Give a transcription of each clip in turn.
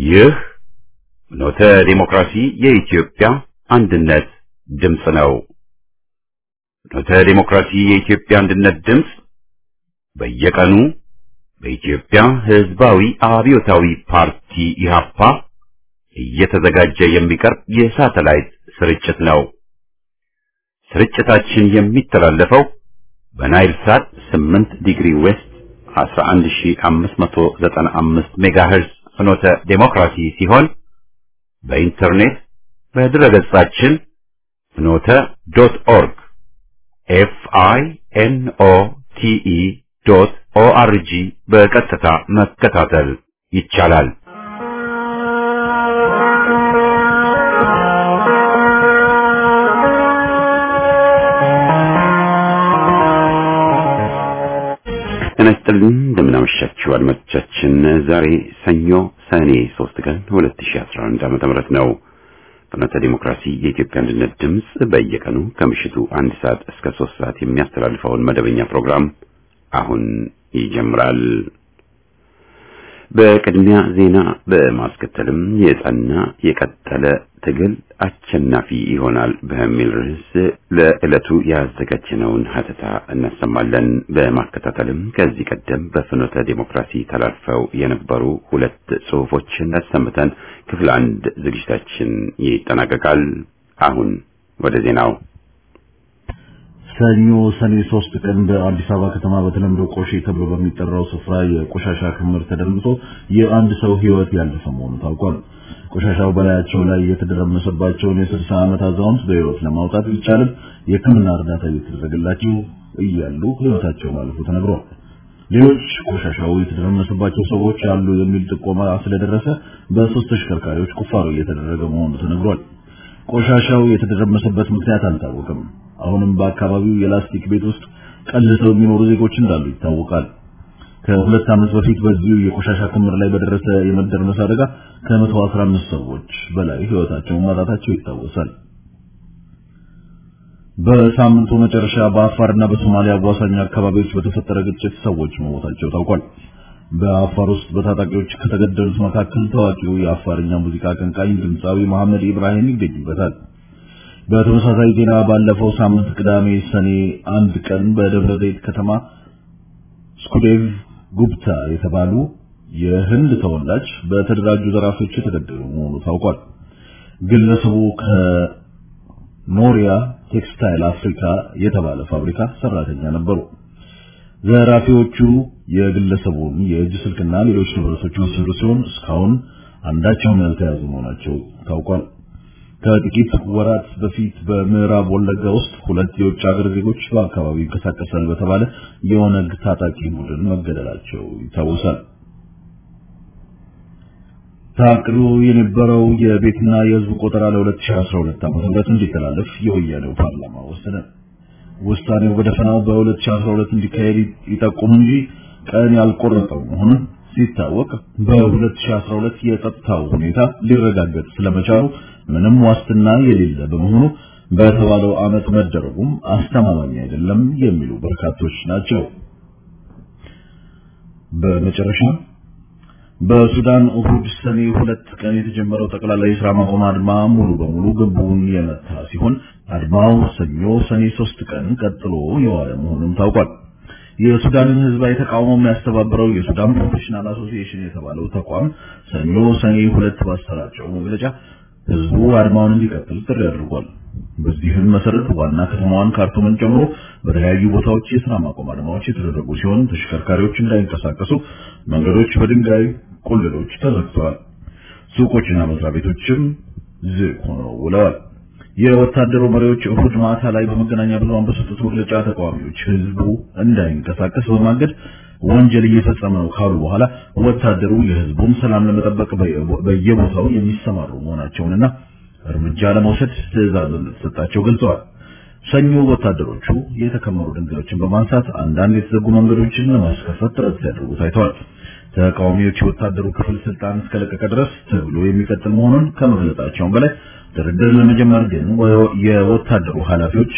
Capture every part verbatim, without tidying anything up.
ይህ ኖተ ዲሞክራሲ የኢትዮጵያ አንድነት ድምጽ ነው። ኖተ ዲሞክራሲ የኢትዮጵያ አንድነት ድምጽ በየቀኑ በኢትዮጵያ ሕዝባዊ አብዮታዊ ፓርቲ ኢህአፓ እየተዘጋጀ የሚቀርብ የሳተላይት ስርጭት ነው። ስርጭታችን የሚተላለፈው በናይል ሳት ስምንት ዲግሪ ዌስት አስራ አንድ ሺህ አምስት መቶ ዘጠና አምስት ሜጋሄርዝ ፍኖተ ዲሞክራሲ ሲሆን በኢንተርኔት በድረገጻችን ፍኖተ ዶት ኦርግ ኤፍ አይ ኤን ኦ ቲ ኢ ዶት ኦ አር ጂ በቀጥታ መከታተል ይቻላል። ተነስተልን እንደምናመሻችሁ አድማጮቻችን፣ ዛሬ ሰኞ ሰኔ ሶስት ቀን ሁለት ሺህ አስራ አንድ ዓመተ ምህረት ነው። ፍኖተ ዲሞክራሲ የኢትዮጵያ አንድነት ድምጽ በየቀኑ ከምሽቱ አንድ ሰዓት እስከ ሶስት ሰዓት የሚያስተላልፈውን መደበኛ ፕሮግራም አሁን ይጀምራል። በቅድሚያ ዜና በማስከተልም የጸና የቀጠለ ትግል አሸናፊ ይሆናል በሚል ርዕስ ለዕለቱ ያዘጋጀነውን ሀተታ እናሰማለን። በማከታተልም ከዚህ ቀደም በፍኖተ ዲሞክራሲ ተላልፈው የነበሩ ሁለት ጽሑፎችን አሰምተን ክፍል አንድ ዝግጅታችን ይጠናቀቃል። አሁን ወደ ዜናው። ሰኞ ሰኔ ሶስት ቀን በአዲስ አበባ ከተማ በተለምዶ ቆሼ ተብሎ በሚጠራው ስፍራ የቆሻሻ ክምር ተደርምሶ የአንድ ሰው ሕይወት ያለፈ መሆኑ ታውቋል። ቆሻሻው በላያቸው ላይ የተደረመሰባቸውን የስልሳ ዓመት አዛውንት በሕይወት ለማውጣት ቢቻልም የሕክምና እርዳታ እየተደረገላቸው እያሉ ሕይወታቸው ማለፉ ተነግሯል። ሌሎች ቆሻሻው የተደረመሰባቸው ሰዎች አሉ የሚል ጥቆማ ስለደረሰ በሶስት ተሽከርካሪዎች ቁፋሮ እየተደረገ መሆኑ ተነግሯል። ቆሻሻው የተደረመሰበት ምክንያት አልታወቀም። አሁንም በአካባቢው የላስቲክ ቤት ውስጥ ቀልሰው የሚኖሩ ዜጎች እንዳሉ ይታወቃል። ከሁለት ዓመት በፊት በዚሁ የቆሻሻ ክምር ላይ በደረሰ የመደርመስ አደጋ ከመቶ አስራ አምስት ሰዎች በላይ ሕይወታቸውን ማጣታቸው ይታወሳል። በሳምንቱ መጨረሻ በአፋርና በሶማሊያ አዋሳኝ አካባቢዎች በተፈጠረ ግጭት ሰዎች መሞታቸው ታውቋል። በአፋር ውስጥ በታጣቂዎች ከተገደሉት መካከል ታዋቂው የአፋርኛ ሙዚቃ አቀንቃኝ ድምፃዊ መሐመድ ኢብራሂም ይገኙበታል። በተመሳሳይ ዜና ባለፈው ሳምንት ቅዳሜ ሰኔ አንድ ቀን በደብረ ዘይት ከተማ ስኩዴቭ ጉብታ የተባሉ የህንድ ተወላጅ በተደራጁ ዘራፊዎች የተገደሉ መሆኑ ታውቋል። ግለሰቡ ከኖሪያ ቴክስታይል አፍሪካ የተባለ ፋብሪካ ሰራተኛ ነበሩ። ዘራፊዎቹ የግለሰቡን የእጅ ስልክና ሌሎች ንብረቶች ወሰዱ ሲሆን እስካሁን አንዳቸውም ያልተያዙ መሆናቸው ታውቋል። ከጥቂት ወራት በፊት በምዕራብ ወለጋ ውስጥ ሁለት የውጭ ሀገር ዜጎች በአካባቢው ይንቀሳቀሳል በተባለ የኦነግ ታጣቂ ቡድን መገደላቸው ይታወሳል። ታቅዶ የነበረው የቤትና የህዝብ ቆጠራ ለሁለት ሺህ አስራ ሁለት ዓመተ ምህረት እንዲተላለፍ የወያኔው ፓርላማ ወሰነ። ውሳኔው በደፈናው በሁለት ሺህ አስራ ሁለት እንዲካሄድ ይጠቁም እንጂ ቀን ያልቆረጠው መሆኑን ሲታወቅ በሁለት ሺህ አስራ ሁለት የጸጥታው ሁኔታ ሊረጋገጥ ስለመቻሉ ምንም ዋስትና የሌለ በመሆኑ በተባለው ዓመት መደረጉም አስተማማኝ አይደለም የሚሉ በርካቶች ናቸው። በመጨረሻ በሱዳን እሁድ ሰኔ ሁለት ቀን የተጀመረው ጠቅላላ የሥራ ማቆም አድማ ሙሉ በሙሉ ግቡን የመታ ሲሆን አድማው ሰኞ ሰኔ ሶስት ቀን ቀጥሎ የዋለ መሆኑን ታውቋል። የሱዳንን ህዝባዊ ተቃውሞ የሚያስተባብረው የሱዳን ፕሮፌሽናል አሶሲዬሽን የተባለው ተቋም ሰኞ ሰኔ ሁለት ባሰራጨው መግለጫ ህዝቡ አድማውን እንዲቀጥል ጥሪ አድርጓል። በዚህም መሰረት ዋና ከተማዋን ካርቱምን ጨምሮ በተለያዩ ቦታዎች የሥራ ማቆም አድማዎች የተደረጉ ሲሆን ተሽከርካሪዎች እንዳይንቀሳቀሱ መንገዶች በድንጋይ ቁልሎች ተዘግተዋል። ሱቆችና መስሪያ ቤቶችም ዝግ ሆነው ውለዋል። የወታደሩ መሪዎች እሁድ ማታ ላይ በመገናኛ ብዙሃን በሰጡት መግለጫ ተቃዋሚዎች ህዝቡ እንዳይንቀሳቀስ በማገድ ወንጀል እየፈጸመ ነው ካሉ በኋላ ወታደሩ የህዝቡን ሰላም ለመጠበቅ በየቦታው የሚሰማሩ መሆናቸውንና እርምጃ ለመውሰድ ትዕዛዝ እንደተሰጣቸው ገልጸዋል። ሰኞ ወታደሮቹ የተከመሩ ድንጋዮችን በማንሳት አንዳንድ የተዘጉ መንገዶችን ለማስከፈት ጥረት ሲያደርጉ ታይተዋል። ተቃዋሚዎች የወታደሩ ክፍል ስልጣን እስከለቀቀ ድረስ ትግሉ የሚቀጥል መሆኑን ከመግለጻቸውም በላይ ድርድር ለመጀመር ግን የወታደሩ ኃላፊዎች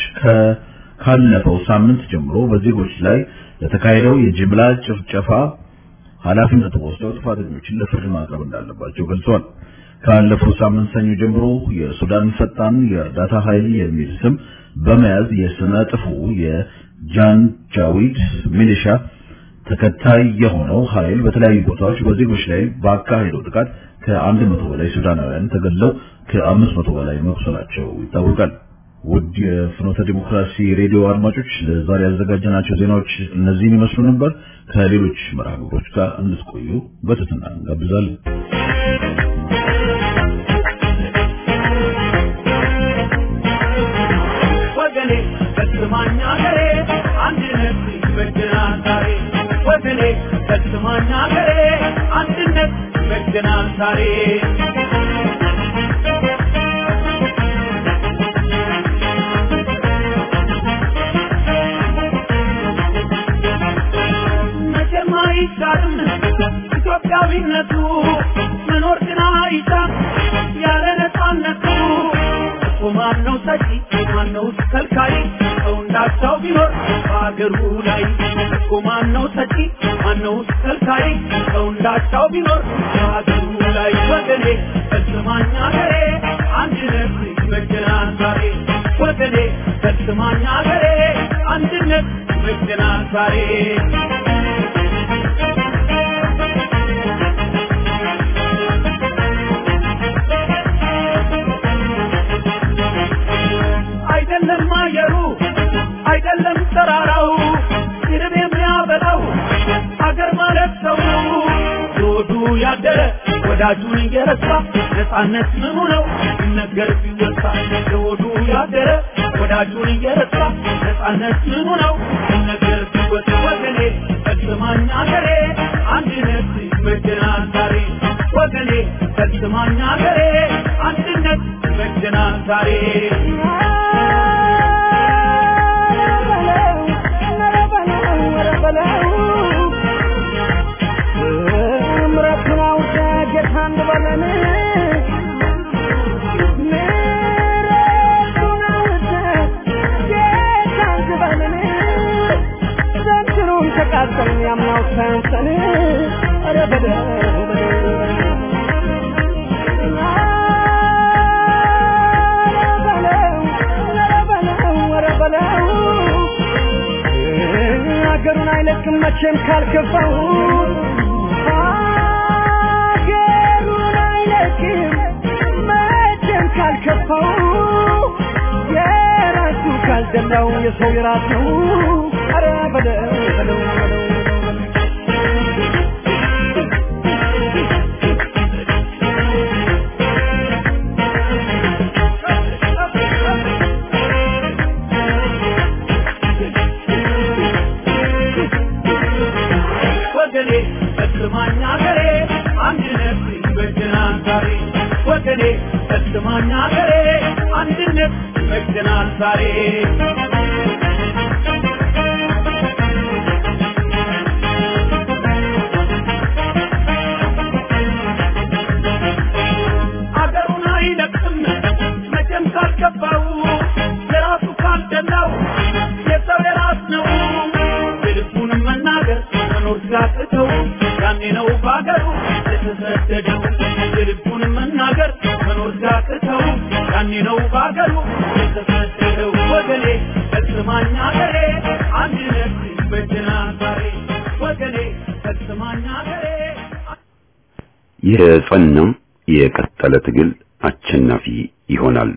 ካለፈው ሳምንት ጀምሮ በዜጎች ላይ ለተካሄደው የጅምላ ጭፍጨፋ ኃላፊነት ወስደው ጥፋተኞችን ለፍርድ ማቅረብ እንዳለባቸው ገልጸዋል። ካለፈው ሳምንት ሰኞ ጀምሮ የሱዳን ፈጣን የእርዳታ ኃይል የሚል ስም በመያዝ የስነ ጥፉ የጃንጃዊድ ሚሊሻ ተከታይ የሆነው ኃይል በተለያዩ ቦታዎች በዜጎች ላይ ባካሄደው ጥቃት ከአንድ መቶ በላይ ሱዳናውያን ተገድለው ከአምስት መቶ በላይ መቁሰላቸው ይታወቃል። ውድ የፍኖተ ዲሞክራሲ ሬዲዮ አድማጮች ለዛሬ ያዘጋጀናቸው ዜናዎች እነዚህን ይመስሉ ነበር። ከሌሎች መርሃ ግብሮች ጋር እንድትቆዩ በትህትና እንጋብዛለን። ወገኔ ተስማኛ ገሬ አንድነት ይበጀናል ዛሬ ወገኔ ተስማኛ ገሬ አንድነት ይበጀናል ዛሬ መጀመሪያም ኢትዮጵያዊነቱ መኖር ግና ይጣም ያለ ነፃነቱ ማነው ሰጪ ማነው ከልካይ ሰው እንዳቻው ቢኖር በአገሩ ላይ ማነው ሰጪ ማነው ከልካይ ሰው እንዳቻው ቢኖር በአገሩ ላይ ወገኔ ተስማኛ ገሬ አንድነት ይበጀናል ዛሬ ወገኔ ተስማኛ ገሬ አንድነት ይበጀናል ዛሬ አይደለም ማየሩ አይደለም ተራራው ይርብ የሚያበላው አገር ማለት ሰው ዶዱ ያደረ ወዳጁን እየረሳ ነፃነት ምኑ ነው ይነገር ቢወሳ ዶዱ ያደረ ወዳጁን እየረሳ ነፃነት ምኑ ነው ይነገር ቢወሳ ወገኔ ተስማኛ ገሬ አንድነት ይበጀናል ዛሬ ወገኔ ተስማኛ ገሬ አንድነት ይበጀናል ዛሬ አገሩን አይለቅም መቼም ካልከፋው አገሩን አይለቅም መቼም ካልከፋው የራሱ ካልደላው የሰው የራስ ነው ኧረ በለው በለው በለው ተስማኛ ገሬ አንድነት ይበጀናል ዛሬ ወገኔ ተስማኛ ገሬ አንድነት ይበጀናል ዛሬ አገሩን አይለቅም መቼም ካልገባው የራሱ ካልደላው የሰው የራስ ነው ልቡን መናገር መኖር ሲያቅተው ያኔ ነው ባገሩ የተሰደደው ልቡን መናገር መኖር ሲያቅተው ያኔ ነው ባገሩ የተሰደደው ወገኔ ተስማኛ ገሬ አንድነት ይበጀናል ዛሬ ወገኔ ተስማኛ ገሬ የጸና የቀጠለ ትግል አሸናፊ ይሆናል።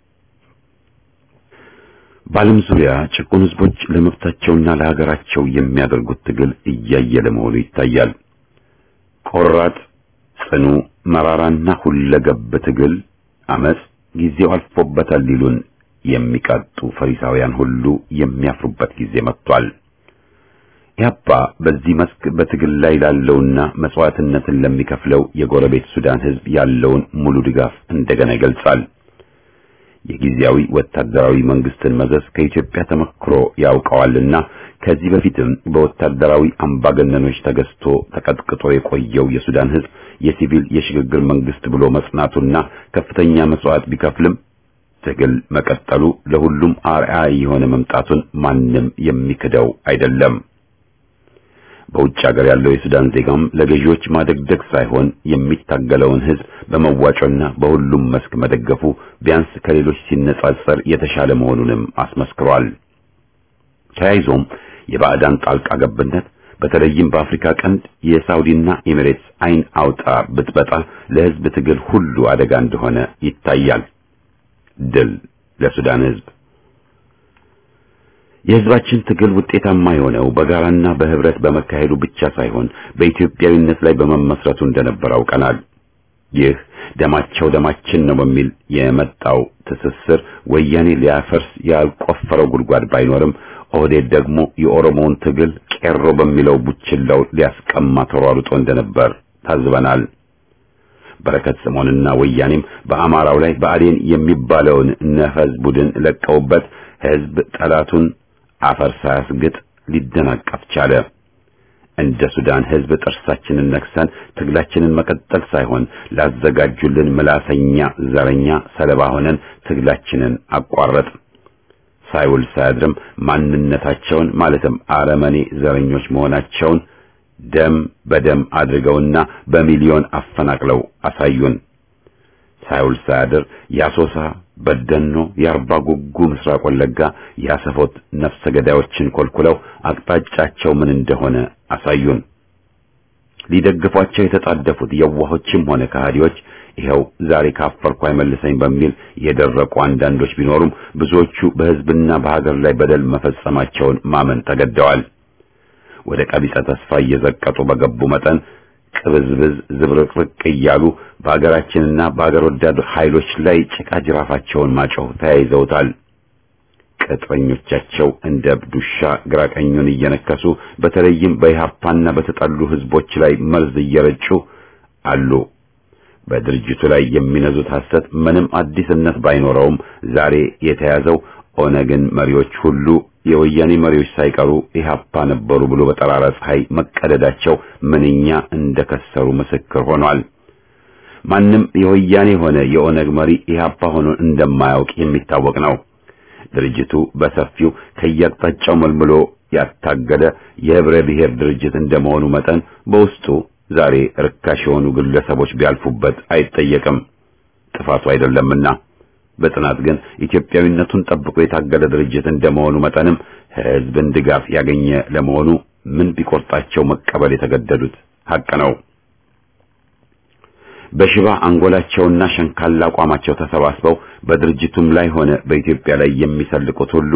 በዓለም ዙሪያ ጭቁን ህዝቦች ለመብታቸውና ለሀገራቸው የሚያደርጉት ትግል እያየለ መሆኑ ይታያል። ቆራጥ፣ ጽኑ፣ መራራና ሁለገብ ትግል አመጽ ጊዜው አልፎበታል ሊሉን የሚቃጡ ፈሪሳውያን ሁሉ የሚያፍሩበት ጊዜ መጥቷል። ያባ በዚህ መስክ በትግል ላይ ላለውና መስዋዕትነትን ለሚከፍለው የጎረቤት ሱዳን ህዝብ ያለውን ሙሉ ድጋፍ እንደገና ይገልጻል። የጊዜያዊ ወታደራዊ መንግስትን መዘዝ ከኢትዮጵያ ተመክሮ ያውቀዋልና ከዚህ በፊትም በወታደራዊ አምባገነኖች ተገዝቶ ተቀጥቅጦ የቆየው የሱዳን ህዝብ የሲቪል የሽግግር መንግስት ብሎ መጽናቱና ከፍተኛ መስዋዕት ቢከፍልም ትግል መቀጠሉ ለሁሉም አርአያ የሆነ መምጣቱን ማንም የሚክደው አይደለም። በውጭ ሀገር ያለው የሱዳን ዜጋም ለገዢዎች ማደግደግ ሳይሆን የሚታገለውን ህዝብ በመዋጮና በሁሉም መስክ መደገፉ ቢያንስ ከሌሎች ሲነጻጸር የተሻለ መሆኑንም አስመስክሯል። ተያይዞም የባዕዳን ጣልቃ ገብነት በተለይም በአፍሪካ ቀንድ የሳውዲና ኤሚሬትስ አይን አውጣ ብትበጣ ለህዝብ ትግል ሁሉ አደጋ እንደሆነ ይታያል። ድል ለሱዳን ህዝብ። የህዝባችን ትግል ውጤታማ የሆነው በጋራና በህብረት በመካሄዱ ብቻ ሳይሆን በኢትዮጵያዊነት ላይ በመመስረቱ እንደነበር አውቀናል። ይህ ደማቸው ደማችን ነው በሚል የመጣው ትስስር ወያኔ ሊያፈርስ ያልቆፈረው ጉድጓድ ባይኖርም ኦህዴድ ደግሞ የኦሮሞውን ትግል ቄሮ በሚለው ቡችላው ሊያስቀማ ተሯሩጦ እንደነበር ታዝበናል። በረከት ስምዖንና ወያኔም በአማራው ላይ ብአዴን የሚባለውን ነፈዝ ቡድን ለቀውበት ህዝብ ጠላቱን አፈር ሳያስግጥ ሊደናቀፍ ቻለ። እንደ ሱዳን ህዝብ ጥርሳችንን ነክሰን ትግላችንን መቀጠል ሳይሆን ላዘጋጁልን ምላሰኛ ዘረኛ ሰለባ ሆነን ትግላችንን አቋረጥ። ሳይውል ሳያድርም ማንነታቸውን ማለትም አረመኔ ዘረኞች መሆናቸውን ደም በደም አድርገውና በሚሊዮን አፈናቅለው አሳዩን። ሳይውል ሳያድር ያሶሳ፣ በደኖ፣ የአርባ ጉጉ፣ ምስራቅ ወለጋ ያሰፎት ነፍሰ ገዳዮችን ኮልኩለው አቅጣጫቸው ምን እንደሆነ አሳዩን። ሊደግፏቸው የተጣደፉት የዋሆችም ሆነ ከሃዲዎች ይኸው ዛሬ ካፈርኩ አይመልሰኝ በሚል የደረቁ አንዳንዶች ቢኖሩም ብዙዎቹ በህዝብና በሀገር ላይ በደል መፈጸማቸውን ማመን ተገደዋል። ወደ ቀቢጸ ተስፋ እየዘቀጡ በገቡ መጠን ቅብዝብዝ ዝብርቅርቅ እያሉ በሀገራችንና በሀገር ወዳድ ኃይሎች ላይ ጭቃ ጅራፋቸውን ማጮህ ተያይዘውታል። ቅጥረኞቻቸው እንደ ብዱሻ ግራቀኙን እየነከሱ በተለይም በኢህአፓና በተጠሉ ህዝቦች ላይ መርዝ እየረጩ አሉ። በድርጅቱ ላይ የሚነዙት ሐሰት ምንም አዲስነት ባይኖረውም ዛሬ የተያዘው ኦነግን መሪዎች ሁሉ የወያኔ መሪዎች ሳይቀሩ ኢህአፓ ነበሩ ብሎ በጠራራ ፀሐይ መቀደዳቸው ምንኛ እንደከሰሩ ምስክር ሆኗል። ማንም የወያኔ ሆነ የኦነግ መሪ ኢህአፓ ሆኖ እንደማያውቅ የሚታወቅ ነው። ድርጅቱ በሰፊው ከየአቅጣጫው መልምሎ ያታገለ የህብረ ብሔር ድርጅት እንደመሆኑ መጠን በውስጡ ዛሬ ርካሽ የሆኑ ግለሰቦች ቢያልፉበት አይጠየቅም፣ ጥፋቱ አይደለምና። በጥናት ግን ኢትዮጵያዊነቱን ጠብቆ የታገለ ድርጅት እንደመሆኑ መጠንም ህዝብን ድጋፍ ያገኘ ለመሆኑ ምን ቢቆርጣቸው መቀበል የተገደዱት ሐቅ ነው። በሽባ አንጎላቸውና ሸንካላ አቋማቸው ተሰባስበው በድርጅቱም ላይ ሆነ በኢትዮጵያ ላይ የሚሰልቁት ሁሉ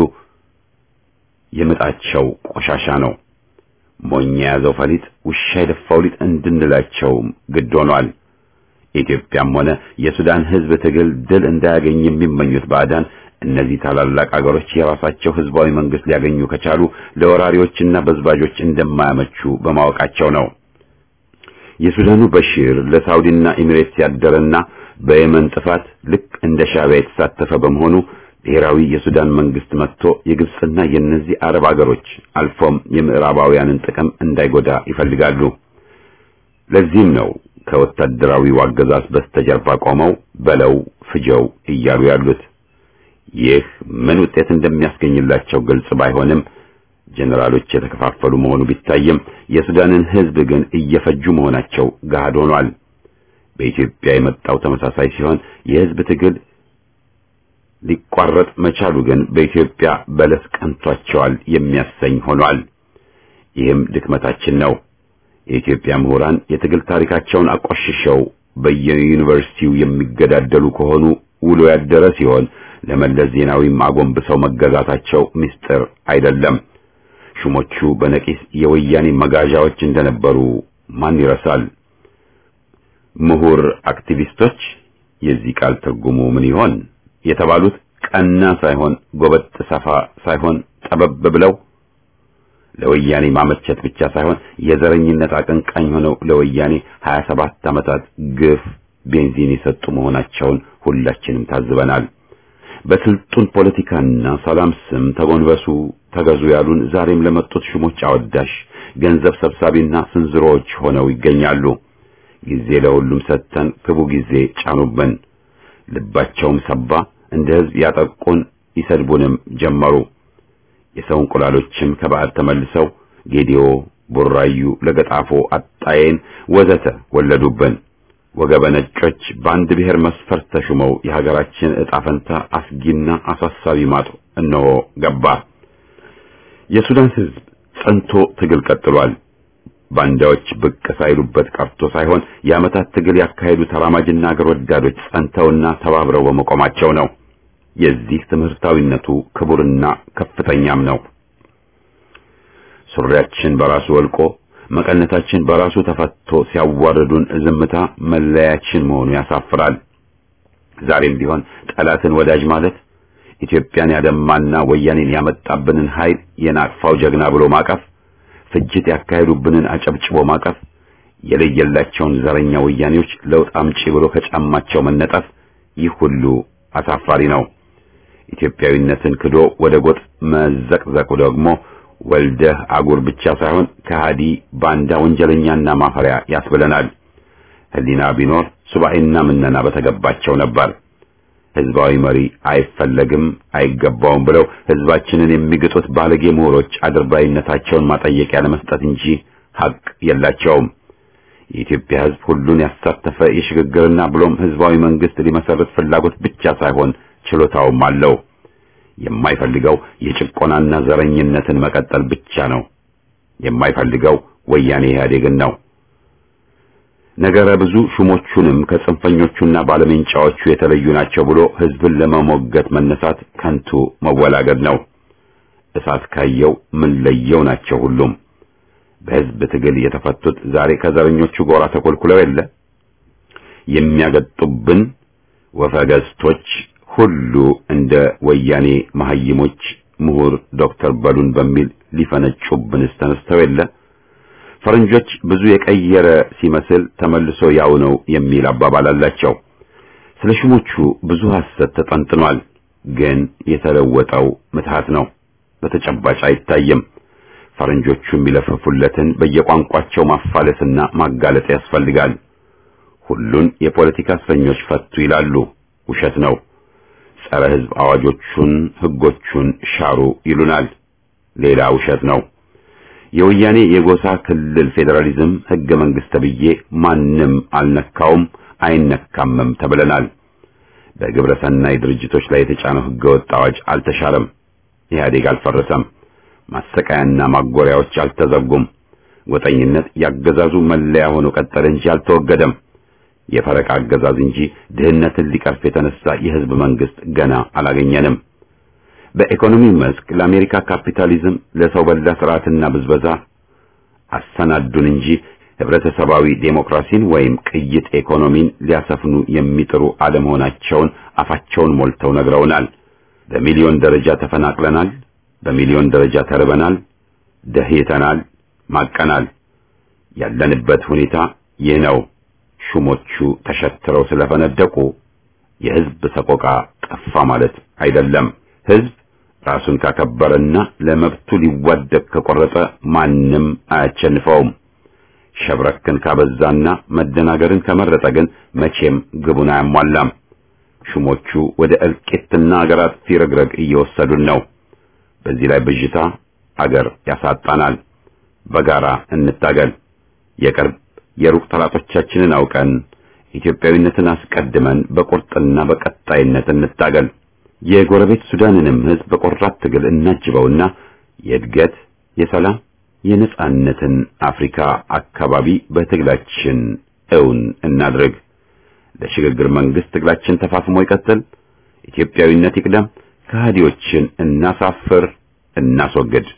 የምጣቸው ቆሻሻ ነው። ሞኝ የያዘው ፈሊጥ ውሻ የደፋው ሊጥ እንድንላቸው ግድ ሆኗል። ኢትዮጵያም ሆነ የሱዳን ህዝብ ትግል ድል እንዳያገኝ የሚመኙት ባዕዳን እነዚህ ታላላቅ አገሮች የራሳቸው ህዝባዊ መንግስት ሊያገኙ ከቻሉ ለወራሪዎችና በዝባዦች እንደማያመቹ በማወቃቸው ነው። የሱዳኑ በሽር ለሳውዲና ኤሚሬትስ ያደረና በየመን ጥፋት ልክ እንደ ሻዕቢያ የተሳተፈ በመሆኑ ብሔራዊ የሱዳን መንግስት መጥቶ የግብጽና የነዚህ አረብ አገሮች አልፎም የምዕራባውያንን ጥቅም እንዳይጎዳ ይፈልጋሉ። ለዚህም ነው ከወታደራዊው አገዛዝ በስተጀርባ ቆመው በለው ፍጀው እያሉ ያሉት። ይህ ምን ውጤት እንደሚያስገኝላቸው ግልጽ ባይሆንም ጀነራሎች የተከፋፈሉ መሆኑ ቢታየም የሱዳንን ህዝብ ግን እየፈጁ መሆናቸው ገሃድ ሆኗል። በኢትዮጵያ የመጣው ተመሳሳይ ሲሆን የህዝብ ትግል ሊቋረጥ መቻሉ ግን በኢትዮጵያ በለስ ቀንቷቸዋል የሚያሰኝ ሆኗል። ይህም ድክመታችን ነው። የኢትዮጵያ ምሁራን የትግል ታሪካቸውን አቆሽሸው በየዩኒቨርሲቲው የሚገዳደሉ ከሆኑ ውሎ ያደረ ሲሆን ለመለስ ዜናዊም አጎንብሰው መገዛታቸው ምስጢር አይደለም። ሹሞቹ በነቂስ የወያኔ መጋዣዎች እንደነበሩ ማን ይረሳል? ምሁር አክቲቪስቶች የዚህ ቃል ትርጉሙ ምን ይሆን የተባሉት ቀና ሳይሆን ጎበጥ ሰፋ ሳይሆን ጠበብ ብለው ለወያኔ ማመቸት ብቻ ሳይሆን የዘረኝነት አቀንቃኝ ሆነው ለወያኔ ሀያ ሰባት ዓመታት ግፍ ቤንዚን የሰጡ መሆናቸውን ሁላችንም ታዝበናል። በስልጡን ፖለቲካና ሰላም ስም ተጎንበሱ ተገዙ ያሉን ዛሬም ለመጡት ሹሞች አወዳሽ ገንዘብ ሰብሳቢና ስንዝሮች ሆነው ይገኛሉ። ጊዜ ለሁሉም ሰጥተን ክቡ ጊዜ ጫኑብን። ልባቸውም ሰባ፣ እንደ ህዝብ ያጠቁን ይሰድቡንም ጀመሩ። የሰው እንቁላሎችም ከባዕድ ተመልሰው ጌዲዮ፣ ቡራዩ፣ ለገጣፎ፣ አጣዬን ወዘተ ወለዱብን። ወገበነጮች በአንድ ብሔር መስፈርት ተሹመው የሀገራችን ዕጣ ፈንታ አስጊና አሳሳቢ ማጥ እነሆ ገባ። የሱዳን ሕዝብ ጸንቶ ትግል ቀጥሏል። ባንዳዎች ብቅ ሳይሉበት ቀርቶ ሳይሆን የዓመታት ትግል ያካሄዱ ተራማጅና አገር ወዳዶች ጸንተውና ተባብረው በመቆማቸው ነው። የዚህ ትምህርታዊነቱ ክቡርና ከፍተኛም ነው። ሱሪያችን በራሱ ወልቆ መቀነታችን በራሱ ተፈቶ ሲያዋርዱን ዝምታ መለያችን መሆኑ ያሳፍራል። ዛሬም ቢሆን ጠላትን ወዳጅ ማለት ኢትዮጵያን ያደማና ወያኔን ያመጣብንን ኃይል የናቅፋው ጀግና ብሎ ማቀፍ፣ ፍጅት ያካሄዱብንን አጨብጭቦ ማቀፍ፣ የለየላቸውን ዘረኛ ወያኔዎች ለውጥ አምጪ ብሎ ከጫማቸው መነጠፍ፣ ይህ ሁሉ አሳፋሪ ነው። ኢትዮጵያዊነትን ክዶ ወደ ጎጥ መዘቅዘቁ ደግሞ ወልደህ አጉር ብቻ ሳይሆን ከሃዲ ባንዳ ወንጀለኛና ማፈሪያ ያስብለናል። ህሊና ቢኖር ሱባኤና ምነና በተገባቸው ነበር። ህዝባዊ መሪ አይፈለግም አይገባውም ብለው ህዝባችንን የሚግጡት ባለጌ ምሁሮች አድርባይነታቸውን ማጠየቂያ ለመስጠት እንጂ ሐቅ የላቸውም። የኢትዮጵያ ህዝብ ሁሉን ያሳተፈ የሽግግርና ብሎም ህዝባዊ መንግስት ሊመሰረት ፍላጎት ብቻ ሳይሆን ችሎታውም አለው። የማይፈልገው የጭቆናና ዘረኝነትን መቀጠል ብቻ ነው። የማይፈልገው ወያኔ ኢህአዴግን ነው። ነገረ ብዙ ሹሞቹንም ከጽንፈኞቹና ባለመንጫዎቹ የተለዩ ናቸው ብሎ ህዝብን ለመሞገት መነሳት ከንቱ መወላገድ ነው። እሳት ካየው ምን ለየው ናቸው ሁሉም። በህዝብ ትግል የተፈቱት ዛሬ ከዘረኞቹ ጎራ ተኮልኩለው የለ የሚያገጡብን ወፈገስቶች ሁሉ እንደ ወያኔ መሐይሞች ምሁር ዶክተር በሉን በሚል ሊፈነጩብንስ ተነስተው የለ። ፈረንጆች ብዙ የቀየረ ሲመስል ተመልሶ ያው ነው የሚል አባባል አላቸው። ስለ ሹሞቹ ብዙ ሐሰት ተጠንጥኗል። ግን የተለወጠው ምትሃት ነው፣ በተጨባጭ አይታየም። ፈረንጆቹ የሚለፍፉለትን በየቋንቋቸው ማፋለስና ማጋለጥ ያስፈልጋል። ሁሉን የፖለቲካ እስረኞች ፈቱ ይላሉ፣ ውሸት ነው። ጸረ ህዝብ አዋጆቹን ህጎቹን ሻሩ ይሉናል፣ ሌላ ውሸት ነው። የወያኔ የጎሳ ክልል ፌዴራሊዝም ህገ መንግስት ተብዬ ማንም አልነካውም አይነካምም ተብለናል። በግብረ ሰናይ ድርጅቶች ላይ የተጫነው ህገ ወጥ አዋጅ አልተሻረም። ኢህአዴግ አልፈረሰም። ማሰቃያና ማጎሪያዎች አልተዘጉም። ወጠኝነት ያገዛዙ መለያ ሆኖ ቀጠለ እንጂ አልተወገደም። የፈረቃ አገዛዝ እንጂ ድህነትን ሊቀርፍ የተነሳ የህዝብ መንግስት ገና አላገኘንም። በኢኮኖሚ መስክ ለአሜሪካ ካፒታሊዝም ለሰው በላ ስርዓትና ብዝበዛ አሰናዱን እንጂ ህብረተሰባዊ ዴሞክራሲን ወይም ቅይጥ ኢኮኖሚን ሊያሰፍኑ የሚጥሩ አለመሆናቸውን አፋቸውን ሞልተው ነግረውናል። በሚሊዮን ደረጃ ተፈናቅለናል፣ በሚሊዮን ደረጃ ተርበናል፣ ደህይተናል፣ ማቀናል። ያለንበት ሁኔታ ይህ ነው። ሹሞቹ ተሸትረው ስለፈነደቁ የህዝብ ሰቆቃ ጠፋ ማለት አይደለም። ህዝብ ራሱን ካከበረና ለመብቱ ሊዋደቅ ከቆረጠ ማንም አያቸንፈውም። ሸብረክን ካበዛና መደናገርን ከመረጠ ግን መቼም ግቡን አያሟላም። ሹሞቹ ወደ እልቂትና አገር አጥፊ ረግረግ እየወሰዱን ነው። በዚህ ላይ ብዥታ አገር ያሳጣናል። በጋራ እንታገል። የቅርብ የሩቅ ጠላቶቻችንን አውቀን ኢትዮጵያዊነትን አስቀድመን በቁርጥና በቀጣይነት እንታገል። የጎረቤት ሱዳንንም ህዝብ በቆራጥ ትግል እናጅበውና የእድገት የሰላም የነጻነትን አፍሪካ አካባቢ በትግላችን እውን እናድርግ። ለሽግግር መንግስት ትግላችን ተፋፍሞ ይቀጥል። ኢትዮጵያዊነት ይቅደም። ከሃዲዎችን እናሳፍር፣ እናስወግድ።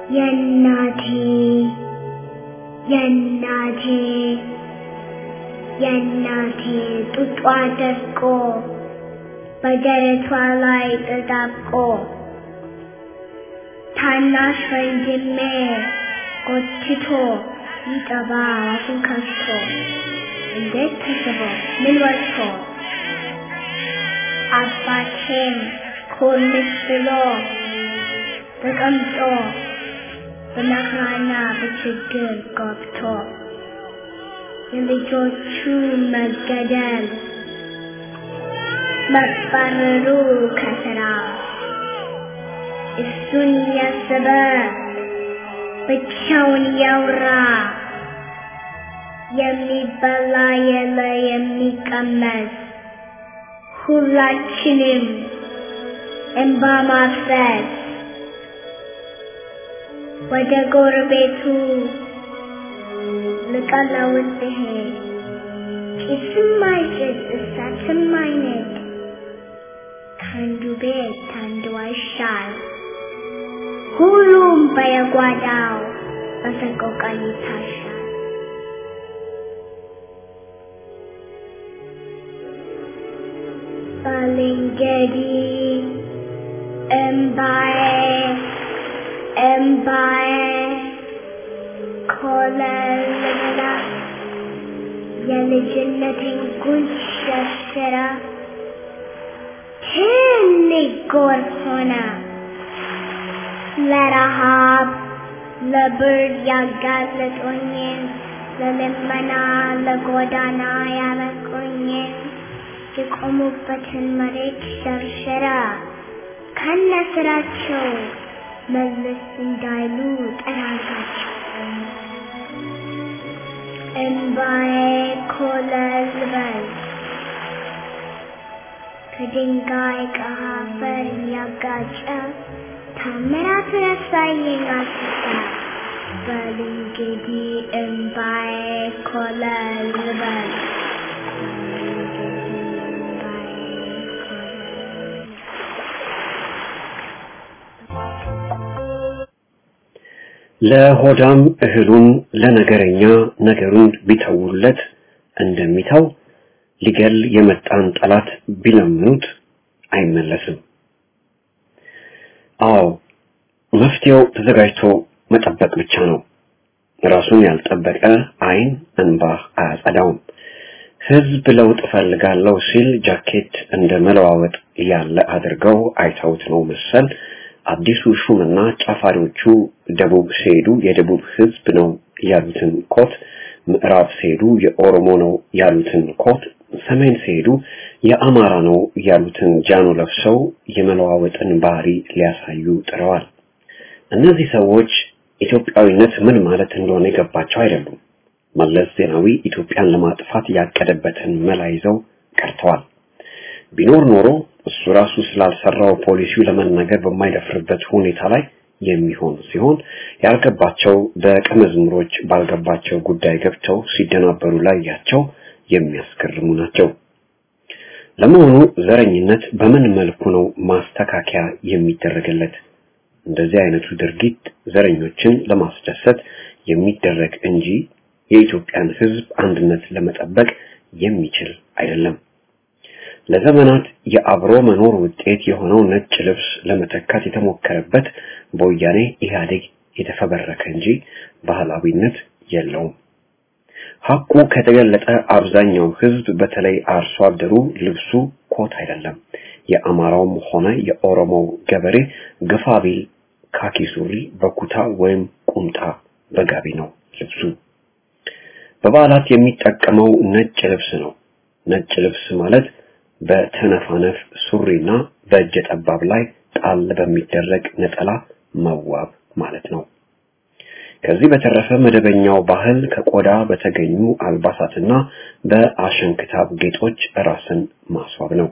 የናቴ የናቴ የናቴ ጡጧ ደርቆ በደረቷ ላይ ተጣብቆ ታናሽ ወንድሜ ጎትቶ ይጠባ አፉን ከፍቶ እንዴት ተስቦ ምን ወጥቶ አባቴም ኮልስ ብሎ ተቀምጦ በመከራና በችግር ገብቶ የልጆቹ መገደል መባረሩ ከስራ እሱን ያሰበ ብቻውን ያውራ የሚበላ የለ የሚቀመስ ሁላችንም እንባ ማፍሰስ ወደ ጎረቤቱ ልቀለውስ ብሄድ ጭስም አይጭስ እሳትም አይነድ ከአንዱ ቤት አንዱ አይሻል ሁሉም በየጓዳው በሰቆቃ ይታሻል። ባልንጀሪ እምባዬ እምባዬ ኮለልላ የልጅነቴን ጉድ ሸርሽራ ትልቅ ጎርፍ ሆነ ለረሃብ ለብርድ ያጋለጦኝን ለልመና ለጎዳና ያበቁኝን የቆሙበትን መሬት ሸርሽራ ከነስራቸው መለስ እንዳይሉ ጠራጋቸው። እንባዬ ኮለል በል ከድንጋይ ከአፈር ያጋጨ ታምራት ረሳየኝ አስታ በል እንግዲህ እንባዬ ኮለል በል ለሆዳም እህሉን ለነገረኛ ነገሩን ቢተውለት እንደሚተው ሊገል የመጣን ጠላት ቢለምኑት አይመለስም። አዎ መፍትሄው ተዘጋጅቶ መጠበቅ ብቻ ነው። ራሱን ያልጠበቀ አይን እንባ አያጸዳውም። ህዝብ ለውጥ ፈልጋለሁ ሲል ጃኬት እንደ መለዋወጥ ያለ አድርገው አይተውት ነው መሰል አዲሱ ሹምና ጫፋሪዎቹ ደቡብ ሲሄዱ የደቡብ ህዝብ ነው ያሉትን ኮት፣ ምዕራብ ሲሄዱ የኦሮሞ ነው ያሉትን ኮት፣ ሰሜን ሲሄዱ የአማራ ነው ያሉትን ጃኖ ለብሰው የመለዋወጥን ባህሪ ሊያሳዩ ጥረዋል። እነዚህ ሰዎች ኢትዮጵያዊነት ምን ማለት እንደሆነ የገባቸው አይደሉም። መለስ ዜናዊ ኢትዮጵያን ለማጥፋት ያቀደበትን መላ ይዘው ቀርተዋል። ቢኖር ኖሮ እሱ ራሱ ስላልሰራው ፖሊሲው ለመናገር በማይደፍርበት ሁኔታ ላይ የሚሆን ሲሆን ያልገባቸው በቀመዝምሮች ባልገባቸው ጉዳይ ገብተው ሲደናበሩ ላይ ያቸው የሚያስገርሙ ናቸው። ለመሆኑ ዘረኝነት በምን መልኩ ነው ማስተካከያ የሚደረግለት? እንደዚህ አይነቱ ድርጊት ዘረኞችን ለማስደሰት የሚደረግ እንጂ የኢትዮጵያን ህዝብ አንድነት ለመጠበቅ የሚችል አይደለም። ለዘመናት የአብሮ መኖር ውጤት የሆነው ነጭ ልብስ ለመተካት የተሞከረበት በወያኔ ኢህአዴግ የተፈበረከ እንጂ ባህላዊነት የለውም። ሐቁ ከተገለጠ አብዛኛው ህዝብ በተለይ አርሶ አደሩ ልብሱ ኮት አይደለም። የአማራውም ሆነ የኦሮሞው ገበሬ ግፋቢል ካኪ ሱሪ በኩታ ወይም ቁምጣ በጋቢ ነው ልብሱ። በበዓላት የሚጠቀመው ነጭ ልብስ ነው። ነጭ ልብስ ማለት በተነፋነፍ ሱሪና በእጀ ጠባብ ላይ ጣል በሚደረግ ነጠላ መዋብ ማለት ነው። ከዚህ በተረፈ መደበኛው ባህል ከቆዳ በተገኙ አልባሳትና በአሸንክታብ ጌጦች ራስን ማስዋብ ነው።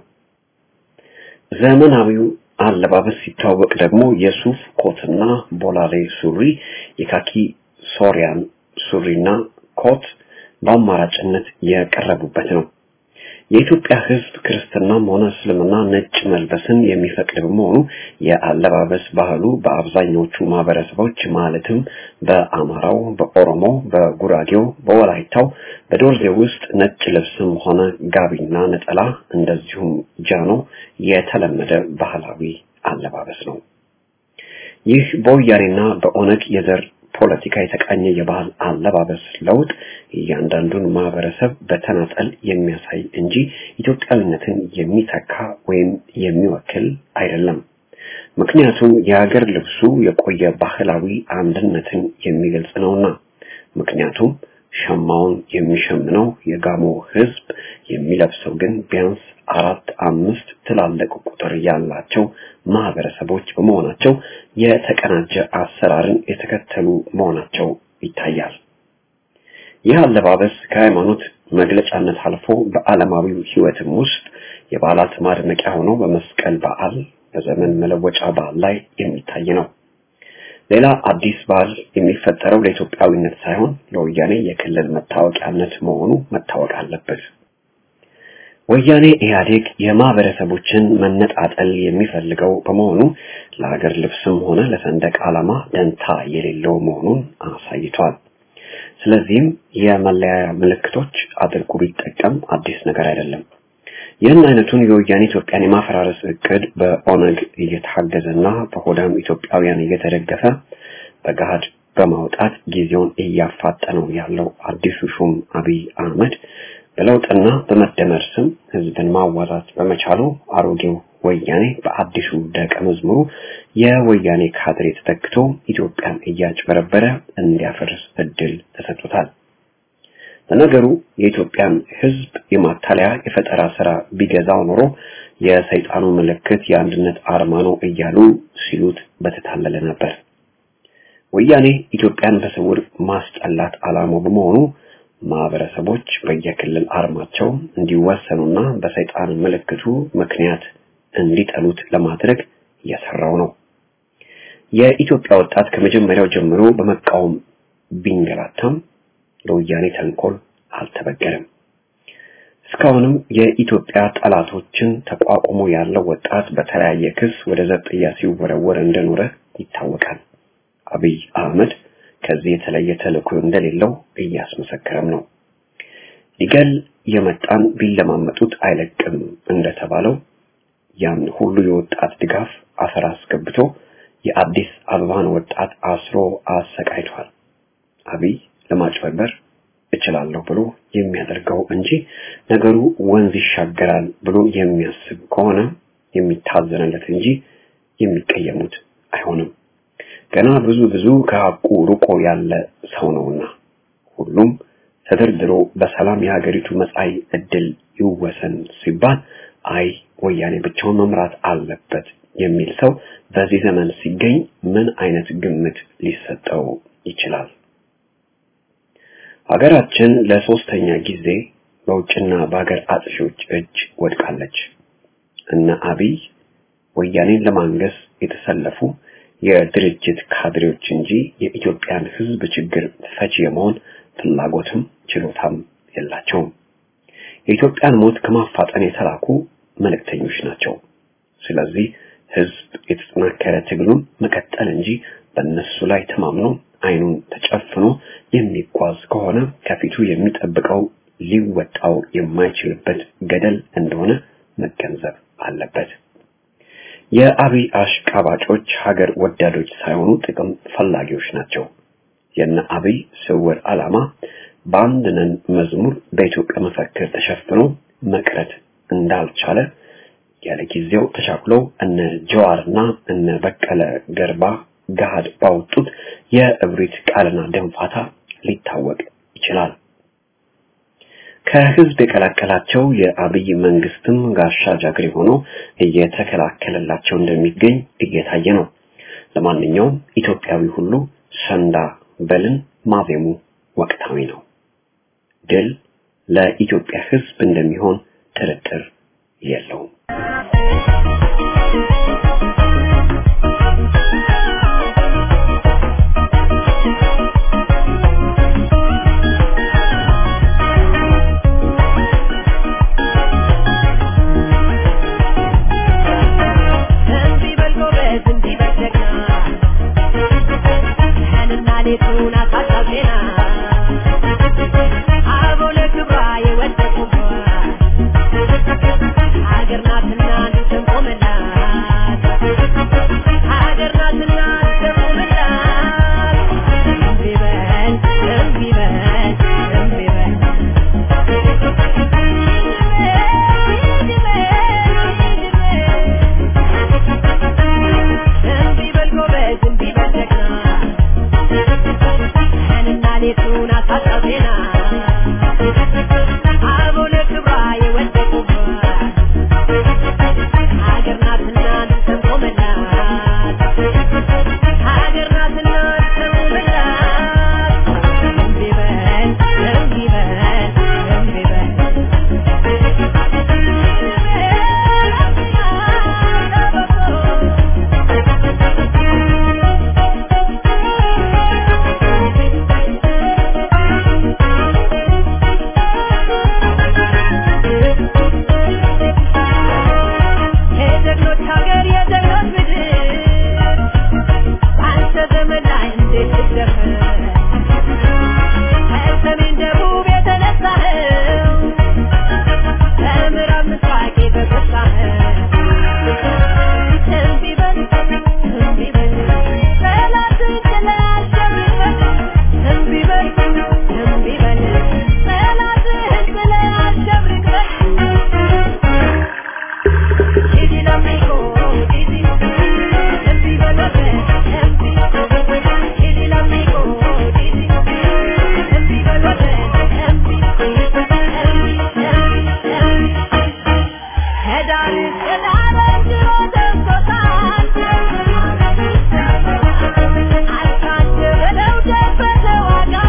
ዘመናዊው አለባበስ ሲታወቅ ደግሞ የሱፍ ኮትና ቦላሌ ሱሪ፣ የካኪ ሶሪያን ሱሪና ኮት በአማራጭነት የቀረቡበት ነው። የኢትዮጵያ ህዝብ ክርስትናም ሆነ እስልምና ነጭ መልበስን የሚፈቅድ በመሆኑ የአለባበስ ባህሉ በአብዛኞቹ ማህበረሰቦች ማለትም በአማራው፣ በኦሮሞ፣ በጉራጌው፣ በወላይታው፣ በዶርዜ ውስጥ ነጭ ልብስም ሆነ ጋቢና ነጠላ እንደዚሁም ጃኖ የተለመደ ባህላዊ አለባበስ ነው። ይህ በወያኔና በኦነግ የዘር ፖለቲካ የተቃኘ የባህል አለባበስ ለውጥ እያንዳንዱን ማህበረሰብ በተናጠል የሚያሳይ እንጂ ኢትዮጵያዊነትን የሚተካ ወይም የሚወክል አይደለም። ምክንያቱም የሀገር ልብሱ የቆየ ባህላዊ አንድነትን የሚገልጽ ነውና። ምክንያቱም ሸማውን የሚሸምነው የጋሞ ህዝብ የሚለብሰው ግን ቢያንስ አራት አምስት ትላልቅ ቁጥር ያላቸው ማህበረሰቦች በመሆናቸው የተቀናጀ አሰራርን የተከተሉ መሆናቸው ይታያል። ይህ አለባበስ ከሃይማኖት መግለጫነት አልፎ በዓለማዊው ህይወትም ውስጥ የበዓላት ማድመቂያ ሆኖ በመስቀል በዓል፣ በዘመን መለወጫ በዓል ላይ የሚታይ ነው። ሌላ አዲስ በዓል የሚፈጠረው ለኢትዮጵያዊነት ሳይሆን ለወያኔ የክልል መታወቂያነት መሆኑ መታወቅ አለበት። ወያኔ ኢህአዴግ የማህበረሰቦችን መነጣጠል የሚፈልገው በመሆኑ ለሀገር ልብስም ሆነ ለሰንደቅ ዓላማ ደንታ የሌለው መሆኑን አሳይቷል። ስለዚህም የመለያ ምልክቶች አድርጎ ቢጠቀም አዲስ ነገር አይደለም። ይህን አይነቱን የወያኔ ኢትዮጵያን የማፈራረስ እቅድ በኦነግ እየታገዘና በሆዳም ኢትዮጵያውያን እየተደገፈ በጋድ በማውጣት ጊዜውን እያፋጠነው ያለው አዲሱ ሹም አብይ አህመድ በለውጥና በመደመር ስም ህዝብን ማዋዛት በመቻሉ አሮጌው ወያኔ በአዲሱ ደቀ መዝሙሩ የወያኔ ካድሬ ተተክቶ ኢትዮጵያን እያጭበረበረ እንዲያፈርስ እድል ተሰጥቶታል። ለነገሩ የኢትዮጵያን ህዝብ የማታለያ የፈጠራ ስራ ቢገዛው ኖሮ የሰይጣኑ ምልክት የአንድነት አርማ ነው እያሉ ሲሉት በተታለለ ነበር። ወያኔ ኢትዮጵያን በስውር ማስጠላት ዓላማው በመሆኑ ማህበረሰቦች በየክልል አርማቸው እንዲወሰኑና በሰይጣን ምልክቱ ምክንያት እንዲጠሉት ለማድረግ እየሰራው ነው። የኢትዮጵያ ወጣት ከመጀመሪያው ጀምሮ በመቃወም ቢንገላታም ለወያኔ ተንኮል አልተበገረም። እስካሁንም የኢትዮጵያ ጠላቶችን ተቋቁሞ ያለው ወጣት በተለያየ ክስ ወደ ዘብጥያ ሲወረወር እንደኖረ ይታወቃል። አብይ አህመድ ከዚህ የተለየ ተልዕኮ እንደሌለው እያስመሰከረም ነው። ሊገል የመጣን ቢለማመጡት አይለቅም እንደተባለው ያን ሁሉ የወጣት ድጋፍ አፈር አስገብቶ የአዲስ አበባን ወጣት አስሮ አሰቃይቷል። አብይ ለማጭበርበር እችላለሁ ብሎ የሚያደርገው እንጂ ነገሩ ወንዝ ይሻገራል ብሎ የሚያስብ ከሆነ የሚታዘንለት እንጂ የሚቀየሙት አይሆንም። ገና ብዙ ብዙ ከሐቁ ሩቆ ያለ ሰው ነውና ሁሉም ተደርድሮ በሰላም የሀገሪቱ መጻኢ ዕድል ይወሰን ሲባል አይ ወያኔ ብቻውን መምራት አለበት የሚል ሰው በዚህ ዘመን ሲገኝ ምን አይነት ግምት ሊሰጠው ይችላል? ሀገራችን ለሶስተኛ ጊዜ በውጭና በሀገር አጥፊዎች እጅ ወድቃለች። እነ አብይ ወያኔን ለማንገስ የተሰለፉ የድርጅት ካድሬዎች እንጂ የኢትዮጵያን ሕዝብ ችግር ፈቺ የመሆን ፍላጎትም ችሎታም የላቸውም። የኢትዮጵያን ሞት ከማፋጠን የተላኩ መልእክተኞች ናቸው። ስለዚህ ሕዝብ የተጠናከረ ትግሉን መቀጠል እንጂ በእነሱ ላይ ተማምኖ አይኑን ተጨፍኖ የሚጓዝ ከሆነ ከፊቱ የሚጠብቀው ሊወጣው የማይችልበት ገደል እንደሆነ መገንዘብ አለበት። የአብይ አሽቃባጮች ሀገር ወዳዶች ሳይሆኑ ጥቅም ፈላጊዎች ናቸው። የነ አብይ ስውር ዓላማ በአንድነን መዝሙር በኢትዮጵያ መፈክር ተሸፍኖ መቅረት እንዳልቻለ ያለ ጊዜው ተሻክለው እነ ጀዋርና እነ በቀለ ገርባ ጋድ ባወጡት የእብሪት ቃልና ደንፋታ ሊታወቅ ይችላል። ከህዝብ የቀላቀላቸው የአብይ መንግስትም ጋሻ ጃግሬ ሆኖ እየተከላከለላቸው እንደሚገኝ እየታየ ነው። ለማንኛውም ኢትዮጵያዊ ሁሉ ሰንዳ በልን ማዜሙ ወቅታዊ ነው። ድል ለኢትዮጵያ ህዝብ እንደሚሆን ጥርጥር የለውም። ሌቱን አታጣቤና አቦለ ክብራ የወደቁባት ሀገር ናትና እንቆመላት ሀገር ናትና እንቆመላት እምቢ በል እምቢ በል እምቢ በል እምቢ በል ጎበዝ እምቢ በል ጀግና ቀንና ሌቱን አታጣቤና አቦለ ክብራ የወደቁባት ሀገር ናትና እንቆመላት ሀገር ናትና እንቆመላት እምቢ በል እምቢ በል እምቢ በል የጀግኖች ሀገር የጀግኖች ምድር አንተ ዘመን ላይ እንዴት ትደፈር ከሰሜን ደቡብ የተነሳኸው ከምዕራብ ምስራቅ የተነሳኸው እምቢ በል እምቢ በል ጠላትን ጥለህ አሸንፈህ እምቢ በል እምቢ በል ጠላትህን ጥለህ አሸንፈህ Didi l'amico, Didi, Didi veloce, Didi, Didi l'amico, Didi, Didi veloce, Didi, Didi, Hedari, Hedari, Giro del Sotan, Alcante, Vedeu, Jefete, Wagau,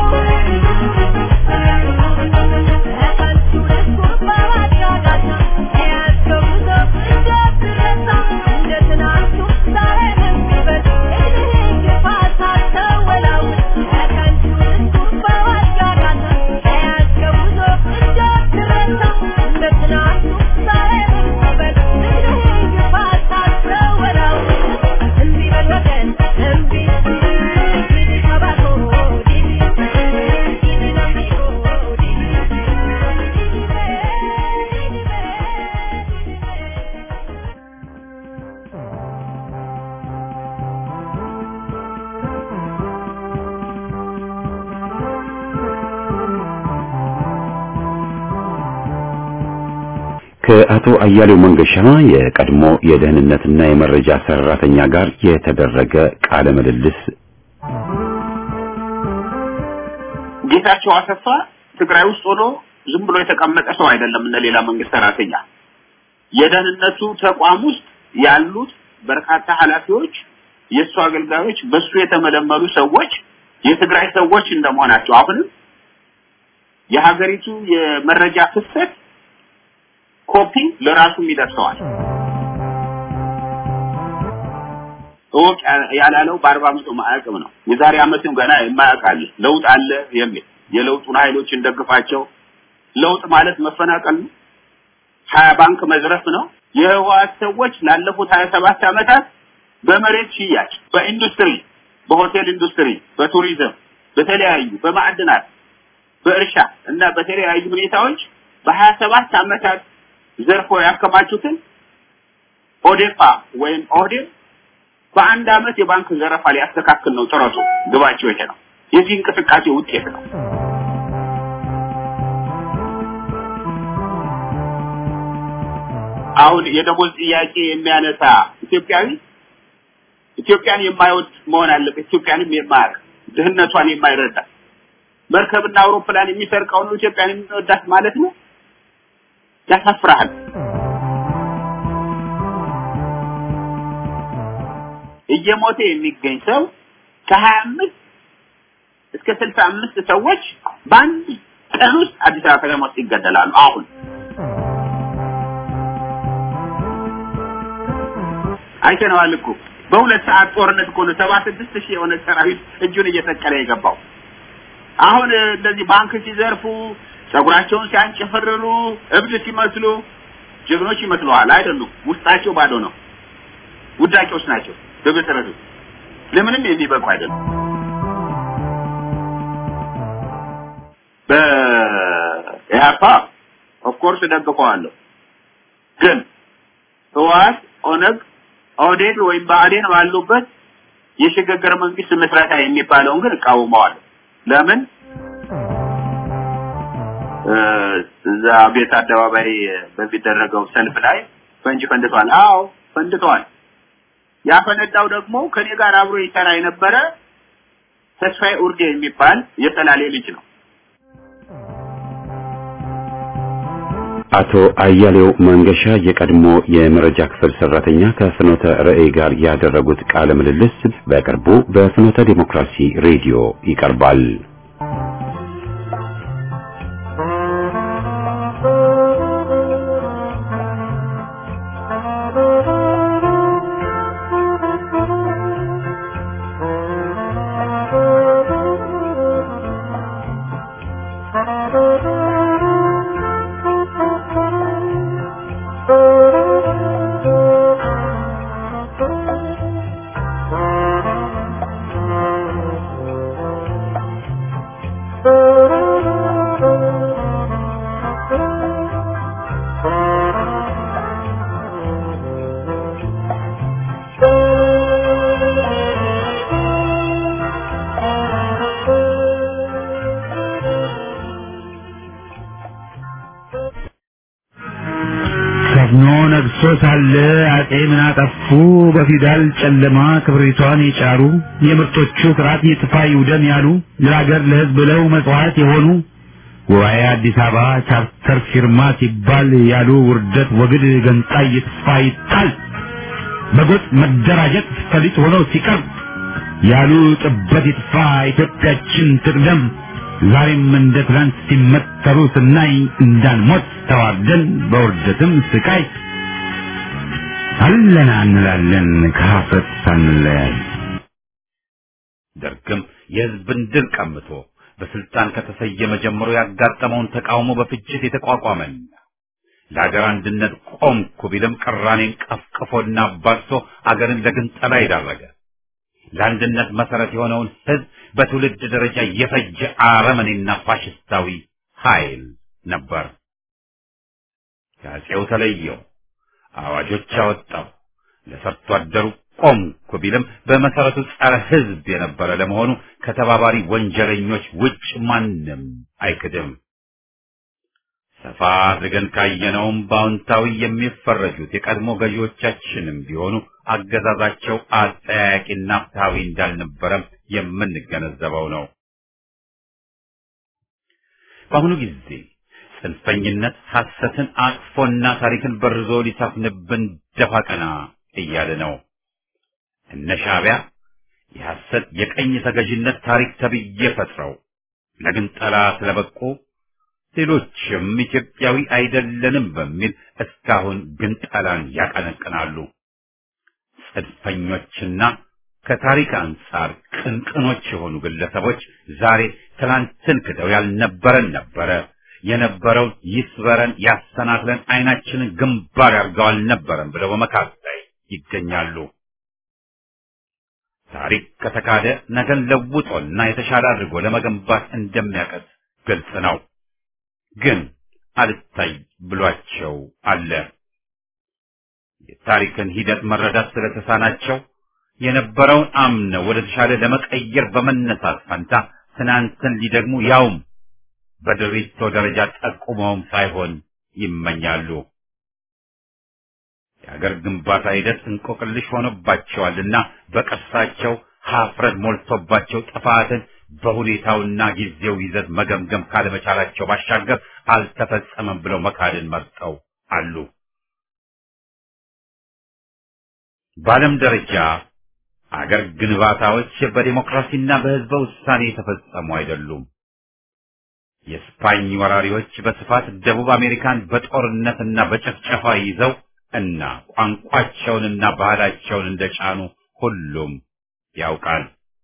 Ekantu, Eskurpa, Wagagata, Easko, Buzo, ከአቶ አያሌው መንገሻ የቀድሞ የደህንነትና የመረጃ ሰራተኛ ጋር የተደረገ ቃለ ምልልስ። ጌታቸው አሰፋ ትግራይ ውስጥ ሆኖ ዝም ብሎ የተቀመጠ ሰው አይደለም። እንደ ሌላ መንግስት ሰራተኛ የደህንነቱ ተቋም ውስጥ ያሉት በርካታ ኃላፊዎች፣ የሱ አገልጋዮች፣ በሱ የተመለመሉ ሰዎች የትግራይ ሰዎች እንደመሆናቸው አሁንም የሀገሪቱ የመረጃ ፍሰት ኮፒ ለራሱ ይደርሰዋል። ኦቅ ያላለው በአርባ ዓመቱ ማዕቀብ ነው። የዛሬ ዓመትም ገና የማያውቃል ለውጥ አለ የሚል የለውጡን ኃይሎች እንደግፋቸው። ለውጥ ማለት መፈናቀል ነው፣ ሀያ ባንክ መዝረፍ ነው። የህወሓት ሰዎች ላለፉት ሀያ ሰባት ዓመታት በመሬት ሽያጭ፣ በኢንዱስትሪ፣ በሆቴል ኢንዱስትሪ፣ በቱሪዝም፣ በተለያዩ በማዕድናት፣ በእርሻ እና በተለያዩ ሁኔታዎች በሀያ ሰባት ዓመታት ዘርፎ ያከማቹትን ኦዴፓ ወይም ኦዴፕ በአንድ ዓመት የባንክ ዘረፋ ሊያስተካክል ነው ጥረቱ። ግባቸው ይሄ ነው። የዚህ እንቅስቃሴ ውጤት ነው። አሁን የደሞዝ ጥያቄ የሚያነሳ ኢትዮጵያዊ ኢትዮጵያን የማይወድ መሆን አለበት። ኢትዮጵያንም የማያውቅ ድህነቷን የማይረዳ መርከብና አውሮፕላን የሚሰርቀው ነው ኢትዮጵያን የሚወዳት ማለት ነው። ያሳፍራል። እየሞተ የሚገኝ ሰው ከሀያ አምስት እስከ ስልሳ አምስት ሰዎች በአንድ ቀን ውስጥ አዲስ አበባ ከተማ ውስጥ ይገደላሉ። አሁን አይተነዋል እኮ በሁለት ሰዓት ጦርነት እኮ ነው ሰባ ስድስት ሺህ የሆነ ሰራዊት እጁን እየተቀለ የገባው። አሁን እንደዚህ ባንክ ሲዘርፉ ጸጉራቸውን ሲያንጨፈርሩ እብድ ሲመስሉ ጀግኖች ይመስሉሃል አይደሉም። ውስጣቸው ባዶ ነው። ውዳቂዎች ናቸው። በመሰረቱ ለምንም የሚበቁ አይደሉም። በኢህአፓ ኦፍ ኮርስ ደግፈዋለሁ። ግን ህወሓት ኦነግ ኦህዴድ ወይም ብአዴን ባሉበት የሽግግር መንግስት መስራታ የሚባለውን ግን እቃወመዋለሁ። ለምን እዛ ቤት አደባባይ በሚደረገው ሰልፍ ላይ ፈንጂ ፈንድቷል። አዎ ፈንድቷል። ያፈነዳው ደግሞ ከኔ ጋር አብሮ ይሰራ የነበረ ተስፋዬ ኡርጌ የሚባል የጠላሌ ልጅ ነው። አቶ አያሌው መንገሻ የቀድሞ የመረጃ ክፍል ሰራተኛ ከፍኖተ ራእይ ጋር ያደረጉት ቃለ ምልልስ በቅርቡ በፍኖተ ዲሞክራሲ ሬዲዮ ይቀርባል። ሳለ አጤ ምን አጠፉ በፊዳል ጨለማ ክብሪቷን የጫሩ የምርጦቹ ፍራት ይጥፋ ይውደም ያሉ ለሀገር ለህዝብ ብለው መስዋዕት የሆኑ ጉባኤ አዲስ አበባ ቻርተር ፊርማ ሲባል ያሉ ውርደት ወግድ ገንጣይ ይጥፋ ይጣል በጎጥ መደራጀት ፈሊጥ ሆኖ ሲቀር ያሉ ጥበት ይጥፋ ኢትዮጵያችን ትቅደም ዛሬም እንደ ትላንት ሲመተሩ ስናይ እንዳንሞት ተዋርደን በውርደትም ስቃይ አለና እንላለን ከሀፍረት ሳንለያይ። ደርግም የህዝብን ድል ቀምቶ በስልጣን ከተሰየመ ጀምሮ ያጋጠመውን ተቃውሞ በፍጅት የተቋቋመን ለሀገር አንድነት ቆምኩ ቢልም ቅራኔን ቀፍቅፎና አባርሶ አገርን ለግንጠላ ይዳረገ ለአንድነት መሰረት የሆነውን ህዝብ በትውልድ ደረጃ የፈጀ አረመኔና ፋሽስታዊ ኃይል ነበር። ከአፄው ተለየው አዋጆች አወጣው ለሰርቶ አደሩ ቆምኩ ቢልም በመሰረቱ ጸረ ህዝብ የነበረ ለመሆኑ ከተባባሪ ወንጀለኞች ውጭ ማንም አይክድም። ሰፋ አድርገን ካየነውም በአዎንታዊ የሚፈረጁት የቀድሞ ገዢዎቻችንም ቢሆኑ አገዛዛቸው አጠያያቂና ፍትሃዊ እንዳልነበረም የምንገነዘበው ነው። በአሁኑ ጊዜ ጽንፈኝነት ሐሰትን አቅፎና ታሪክን በርዞ ሊሰፍንብን ደፋ ቀና እያለ ነው። እነ ሻዕቢያ የሐሰት የቀኝ ተገዥነት ታሪክ ተብዬ ፈጥረው ለግንጠላ ስለበቁ ሌሎችም ኢትዮጵያዊ አይደለንም በሚል እስካሁን ግንጠላን ያቀነቅናሉ። ጽንፈኞችና ከታሪክ አንጻር ቅንቅኖች የሆኑ ግለሰቦች ዛሬ ትናንትን ክደው ያልነበረን ነበረ የነበረው ይስበረን ያሰናክለን አይናችንን ግንባር ያርገው አልነበረም ብለው በመካድ ላይ ይገኛሉ። ታሪክ ከተካደ ነገን ለውጦና የተሻለ አድርጎ ለመገንባት እንደሚያቀት ግልጽ ነው። ግን አልታይ ብሏቸው አለ። የታሪክን ሂደት መረዳት ስለተሳናቸው የነበረውን አምነው ወደ ተሻለ ለመቀየር በመነሳት ፈንታ ትናንትን ሊደግሙ ያውም በድሪቶ ደረጃ ጠቁመውም ሳይሆን ይመኛሉ። የሀገር ግንባታ ሂደት እንቆቅልሽ ሆኖባቸዋልና በቅርሳቸው ሀፍረት ሞልቶባቸው ጥፋትን በሁኔታውና ጊዜው ይዘት መገምገም ካለመቻላቸው ባሻገር አልተፈጸመም ብለው መካድን መርጠው አሉ። በዓለም ደረጃ አገር ግንባታዎች በዲሞክራሲና በህዝበ ውሳኔ የተፈጸሙ አይደሉም። የስፓኝ ወራሪዎች በስፋት ደቡብ አሜሪካን በጦርነትና በጭፍጨፋ ይዘው እና ቋንቋቸውንና ባህላቸውን እንደጫኑ ሁሉም ያውቃል።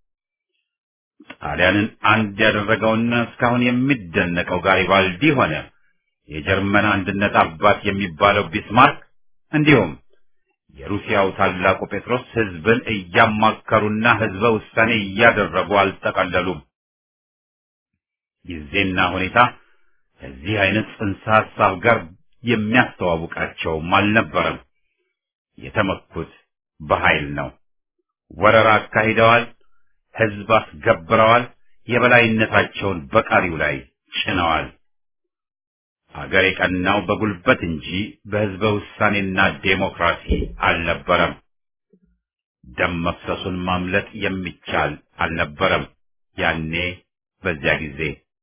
ጣሊያንን አንድ ያደረገውና እስካሁን የሚደነቀው ጋሪባልዲ ሆነ የጀርመን አንድነት አባት የሚባለው ቢስማርክ እንዲሁም የሩሲያው ታላቁ ጴጥሮስ ህዝብን እያማከሩና ህዝበ ውሳኔ እያደረጉ አልተቀለሉም። ጊዜና ሁኔታ ከዚህ አይነት ጽንሰ ሐሳብ ጋር የሚያስተዋውቃቸውም አልነበረም። የተመኩት በኃይል ነው። ወረራ አካሂደዋል። ህዝብ አስገብረዋል። የበላይነታቸውን በቃሪው ላይ ጭነዋል። አገር የቀናው በጉልበት እንጂ በህዝበ ውሳኔና ዴሞክራሲ አልነበረም። ደም መፍሰሱን ማምለጥ የሚቻል አልነበረም። ያኔ በዚያ ጊዜ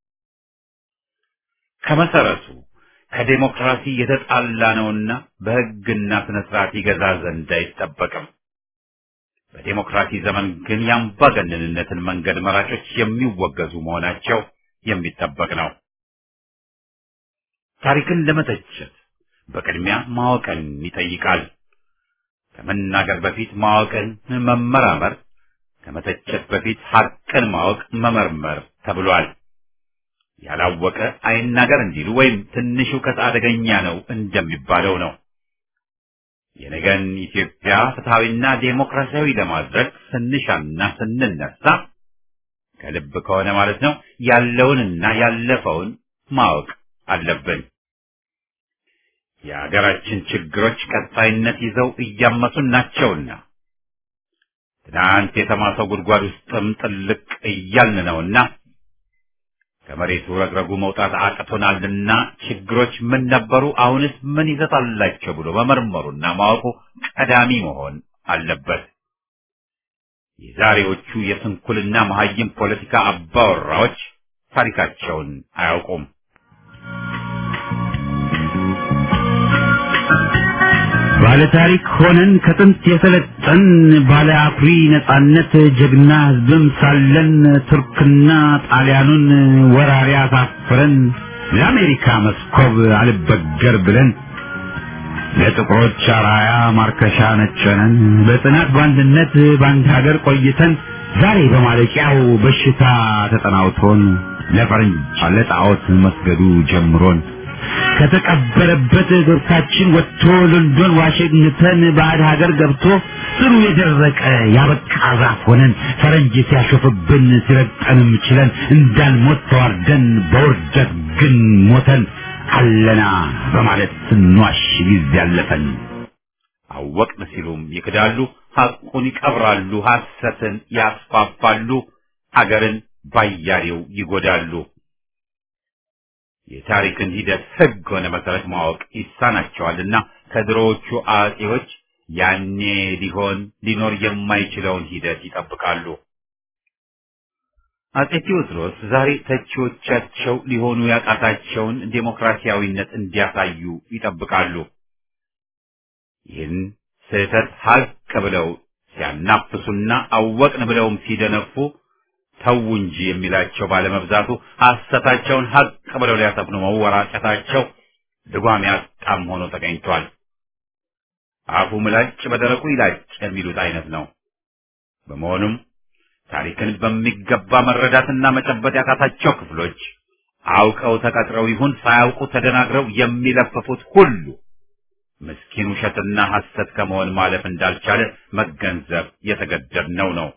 ከመሰረቱ ከዴሞክራሲ የተጣላ ነውና በህግና ስነ ስርዓት ይገዛ ዘንድ አይጠበቅም። በዴሞክራሲ ዘመን ግን የአምባገነንነትን መንገድ መራጮች የሚወገዙ መሆናቸው የሚጠበቅ ነው። ታሪክን ለመተቸት በቅድሚያ ማወቅን ይጠይቃል። ከመናገር በፊት ማወቅን መመራመር፣ ከመተቸት በፊት ሐቅን ማወቅ መመርመር ተብሏል። ያላወቀ አይናገር እንዲሉ ወይም ትንሽ ዕውቀት አደገኛ ነው እንደሚባለው ነው። የነገን ኢትዮጵያ ፍትሃዊና ዴሞክራሲያዊ ለማድረግ ስንሻና ስንነሳ ከልብ ከሆነ ማለት ነው ያለውንና ያለፈውን ማወቅ አለብን። የሀገራችን ችግሮች ቀጣይነት ይዘው እያመሱን ናቸውና ትናንት የተማሰው ጉድጓድ ውስጥም ጥልቅ እያልን ነውና ከመሬቱ ረግረጉ መውጣት አቅቶናልና ችግሮች ምን ነበሩ፣ አሁንስ ምን ይዘት አላቸው ብሎ መመርመሩና ማወቁ ቀዳሚ መሆን አለበት። የዛሬዎቹ የስንኩልና መሀይም ፖለቲካ አባወራዎች ታሪካቸውን አያውቁም። ባለ ታሪክ ሆነን ከጥንት የሰለጠን ባለ አኩሪ ነጻነት ጀግና ህዝብም ሳለን ቱርክና ጣሊያኑን ወራሪ አሳፍረን ለአሜሪካ መስኮብ አልበገር ብለን ለጥቁሮች አራያ ማርከሻ ነጨነን በጽናት በአንድነት በአንድ ሀገር ቆይተን ዛሬ በማለቂያው በሽታ ተጠናውቶን ለፈረንጅ ለጣዖት መስገዱ ጀምሮን ከተቀበረበት እግርታችን ወጥቶ ለንደን ዋሽንግተን ባዕድ ሀገር ገብቶ ስሩ የደረቀ ያበቃ ዛፍ ሆነን ፈረንጅ ሲያሾፍብን ሲረግጠንም ችለን እንዳንሞት ተዋርደን በውርደት ግን ሞተን አለና በማለት ስንዋሽ ጊዜ ያለፈን አወቅን ሲሉም ይክዳሉ፣ ሐቁን ይቀብራሉ፣ ሐሰትን ያስፋፋሉ፣ አገርን ባያሌው ይጎዳሉ። የታሪክን ሂደት ህግ ሆነ መሰረት ማወቅ ይሳናቸዋልና ከድሮዎቹ አጼዎች ያኔ ሊሆን ሊኖር የማይችለውን ሂደት ይጠብቃሉ። አጼ ቴዎድሮስ ዛሬ ተቺዎቻቸው ሊሆኑ ያቃታቸውን ዴሞክራሲያዊነት እንዲያሳዩ ይጠብቃሉ። ይህን ስህተት ሀቅ ብለው ሲያናፍሱና አወቅን ብለውም ሲደነፉ ተው እንጂ የሚላቸው ባለመብዛቱ ሐሰታቸውን ሀቅ ብለው ሊያሰፍኑ መወራጨታቸው ልጓም ያጣም ሆኖ ተገኝቷል። አፉ ምላጭ በደረቁ ይላጭ የሚሉት አይነት ነው። በመሆኑም ታሪክን በሚገባ መረዳትና መጨበጥ ያቃታቸው ክፍሎች አውቀው ተቀጥረው ይሁን ሳያውቁ ተደናግረው የሚለፍፉት ሁሉ ምስኪን ውሸትና ሐሰት ከመሆን ማለፍ እንዳልቻለ መገንዘብ የተገደድነው ነው።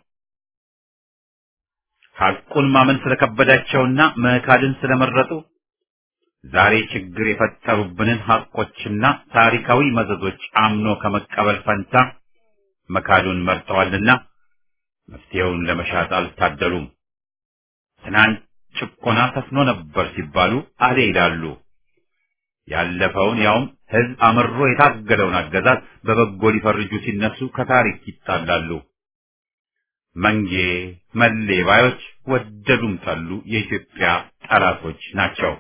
ሐቁን ማመን ስለከበዳቸውና መካድን ስለመረጡ ዛሬ ችግር የፈጠሩብንን ሐቆችና ታሪካዊ መዘዞች አምኖ ከመቀበል ፈንታ መካዱን መርጠዋልና መፍትሄውን ለመሻት አልታደሉም። ትናንት ጭቆና ተፍኖ ነበር ሲባሉ አሌ ይላሉ። ያለፈውን ያውም ህዝብ አምሮ የታገለውን አገዛዝ በበጎ ሊፈርጁ ሲነሱ ከታሪክ ይጣላሉ። መንጌ መሌ ባዮች ወደዱም ጠሉ የኢትዮጵያ ጠላቶች ናቸው።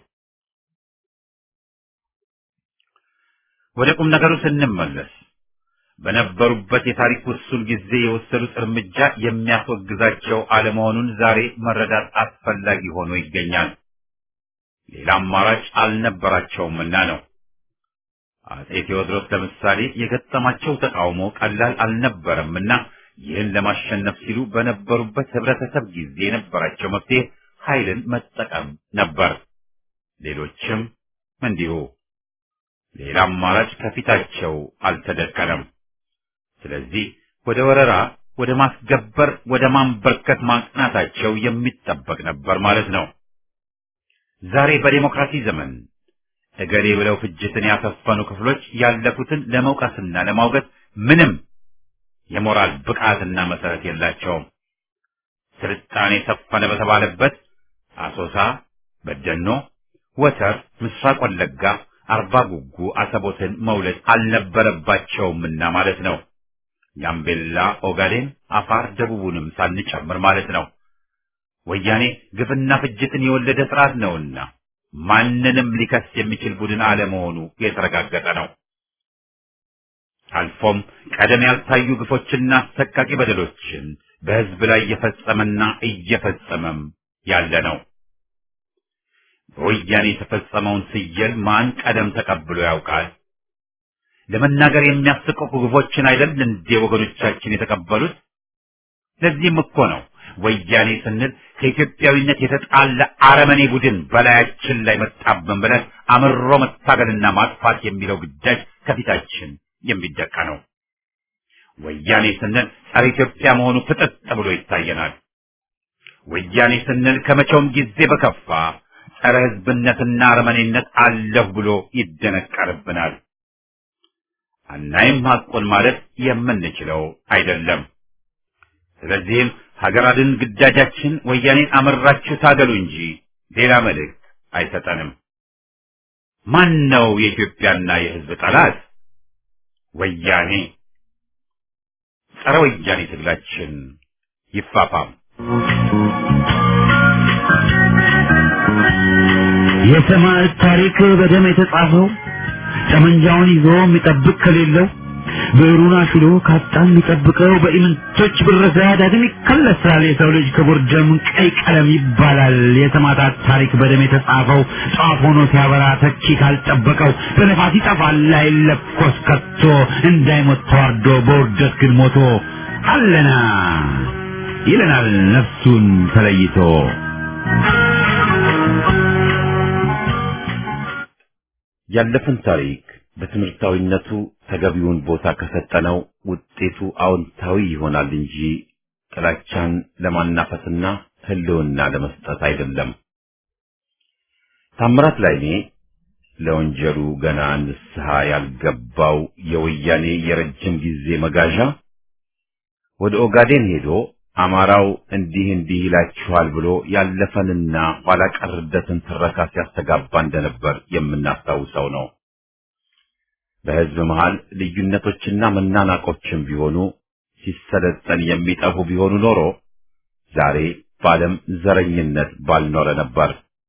ወደ ቁም ነገሩ ስንመለስ በነበሩበት የታሪክ ውሱን ጊዜ የወሰዱት እርምጃ የሚያስወግዛቸው አለመሆኑን ዛሬ መረዳት አስፈላጊ ሆኖ ይገኛል። ሌላ አማራጭ አልነበራቸውምና ነው። አጼ ቴዎድሮስ ለምሳሌ የገጠማቸው ተቃውሞ ቀላል አልነበረምና ይህን ለማሸነፍ ሲሉ በነበሩበት ህብረተሰብ ጊዜ የነበራቸው መፍትሄ ኃይልን መጠቀም ነበር። ሌሎችም እንዲሁ። ሌላ አማራጭ ከፊታቸው አልተደቀነም። ስለዚህ ወደ ወረራ፣ ወደ ማስገበር፣ ወደ ማንበርከት ማቅናታቸው የሚጠበቅ ነበር ማለት ነው። ዛሬ በዲሞክራሲ ዘመን እገሌ ብለው ፍጅትን ያሰፈኑ ክፍሎች ያለፉትን ለመውቀስና ለማውገዝ ምንም የሞራል ብቃትና መሰረት የላቸውም። ስልጣኔ ሰፈነ በተባለበት አሶሳ፣ በደኖ፣ ወተር፣ ምስራቅ ወለጋ፣ አርባ ጉጉ አሰቦትን መውለድ አልነበረባቸውምና ማለት ነው። ጋምቤላ፣ ኦጋዴን፣ አፋር፣ ደቡቡንም ሳንጨምር ማለት ነው። ወያኔ ግፍና ፍጅትን የወለደ ስርዓት ነውና ማንንም ሊከስ የሚችል ቡድን አለመሆኑ የተረጋገጠ ነው። አልፎም ቀደም ያልታዩ ግፎችና አሰቃቂ በደሎችን በህዝብ ላይ እየፈጸመና እየፈጸመም ያለ ነው። በወያኔ የተፈጸመውን ስየል ማን ቀደም ተቀብሎ ያውቃል? ለመናገር የሚያስቀቁ ግፎችን አይደል እንዴ ወገኖቻችን የተቀበሉት? ለዚህም እኮ ነው ወያኔ ስንል ከኢትዮጵያዊነት የተጣለ አረመኔ ቡድን በላያችን ላይ መጣብን ብለን አምሮ መታገልና ማጥፋት የሚለው ግዳጅ ከፊታችን የሚደቃ ነው። ወያኔ ስንል ጸረ ኢትዮጵያ መሆኑ ፍጥጥ ብሎ ይታየናል። ወያኔ ስንል ከመቼውም ጊዜ በከፋ ጸረ ህዝብነትና አረመኔነት አለሁ ብሎ ይደነቀርብናል። አናይም ሐቁን ማለት የምንችለው አይደለም። ስለዚህም ሀገር አድን ግዳጃችን ወያኔን አመራችሁ ታገሉ እንጂ ሌላ መልእክት አይሰጠንም። ማን ነው የኢትዮጵያና የህዝብ ጠላት? ወያኔ። ጸረ ወያኔ ትግላችን ይፋፋም። የሰማዕት ታሪክ በደም የተጻፈው ጠመንጃውን ይዞ የሚጠብቅ ከሌለው ብዕሩን አሽሎ ካጣን የሚጠብቀው በኢምንቶች ብረዛ ዳግም ይከለሳል። የሰው ልጅ ክቡር ደም ቀይ ቀለም ይባላል። የሰማዕታት ታሪክ በደም የተጻፈው ጧፍ ሆኖ ሲያበራ ተኪ ካልጠበቀው በነፋስ ይጠፋል አይለኮስ ከቶ እንዳይሞት ተዋርዶ በውርደት ግን ሞቶ አለና ይለናል ነፍሱን ተለይቶ። ያለፈን ታሪክ በትምህርታዊነቱ ተገቢውን ቦታ ከሰጠነው ውጤቱ አዎንታዊ ይሆናል እንጂ ጥላቻን ለማናፈስና ህልውና ለመስጠት አይደለም። ታምራት ላይኔ ለወንጀሉ ገና ንስሐ ያልገባው የወያኔ የረጅም ጊዜ መጋዣ ወደ ኦጋዴን ሄዶ አማራው እንዲህ እንዲህ ይላችኋል ብሎ ያለፈንና ኋላ ቀርደትን ትረካ ሲያስተጋባ እንደነበር የምናስታውሰው ነው። በህዝብ መሃል ልዩነቶችና መናናቆችም ቢሆኑ ሲሰለጠን የሚጠፉ ቢሆኑ ኖሮ ዛሬ በዓለም ዘረኝነት ባልኖረ ነበር።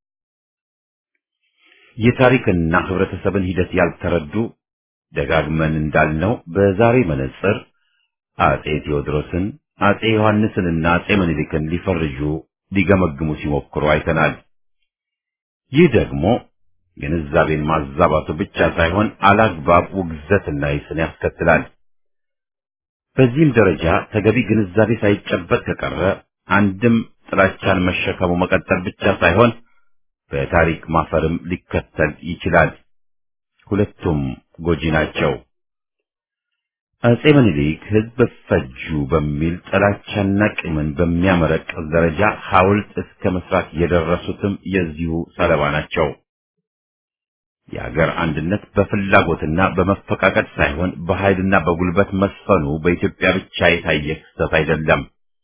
የታሪክና ህብረተሰብን ሂደት ያልተረዱ ደጋግመን እንዳልነው በዛሬ መነጽር አጼ ቴዎድሮስን፣ አጼ ዮሐንስንና አጼ ምኒልክን ሊፈርጁ ሊገመግሙ ሲሞክሩ አይተናል። ይህ ደግሞ ግንዛቤን ማዛባቱ ብቻ ሳይሆን አላግባብ ውግዘትና ይስን ያስከትላል። በዚህም ደረጃ ተገቢ ግንዛቤ ሳይጨበጥ ከቀረ አንድም ጥላቻን መሸከሙ መቀጠል ብቻ ሳይሆን በታሪክ ማፈርም ሊከተል ይችላል። ሁለቱም ጎጂ ናቸው። አጼ ምኒልክ ህዝብ ፈጁ በሚል ጥላቻና ቂምን በሚያመረቅዝ ደረጃ ሐውልት እስከ መስራት የደረሱትም የዚሁ ሰለባ ናቸው። የሀገር አንድነት በፍላጎትና በመፈቃቀድ ሳይሆን በኃይልና በጉልበት መስፈኑ በኢትዮጵያ ብቻ የታየ ክስተት አይደለም።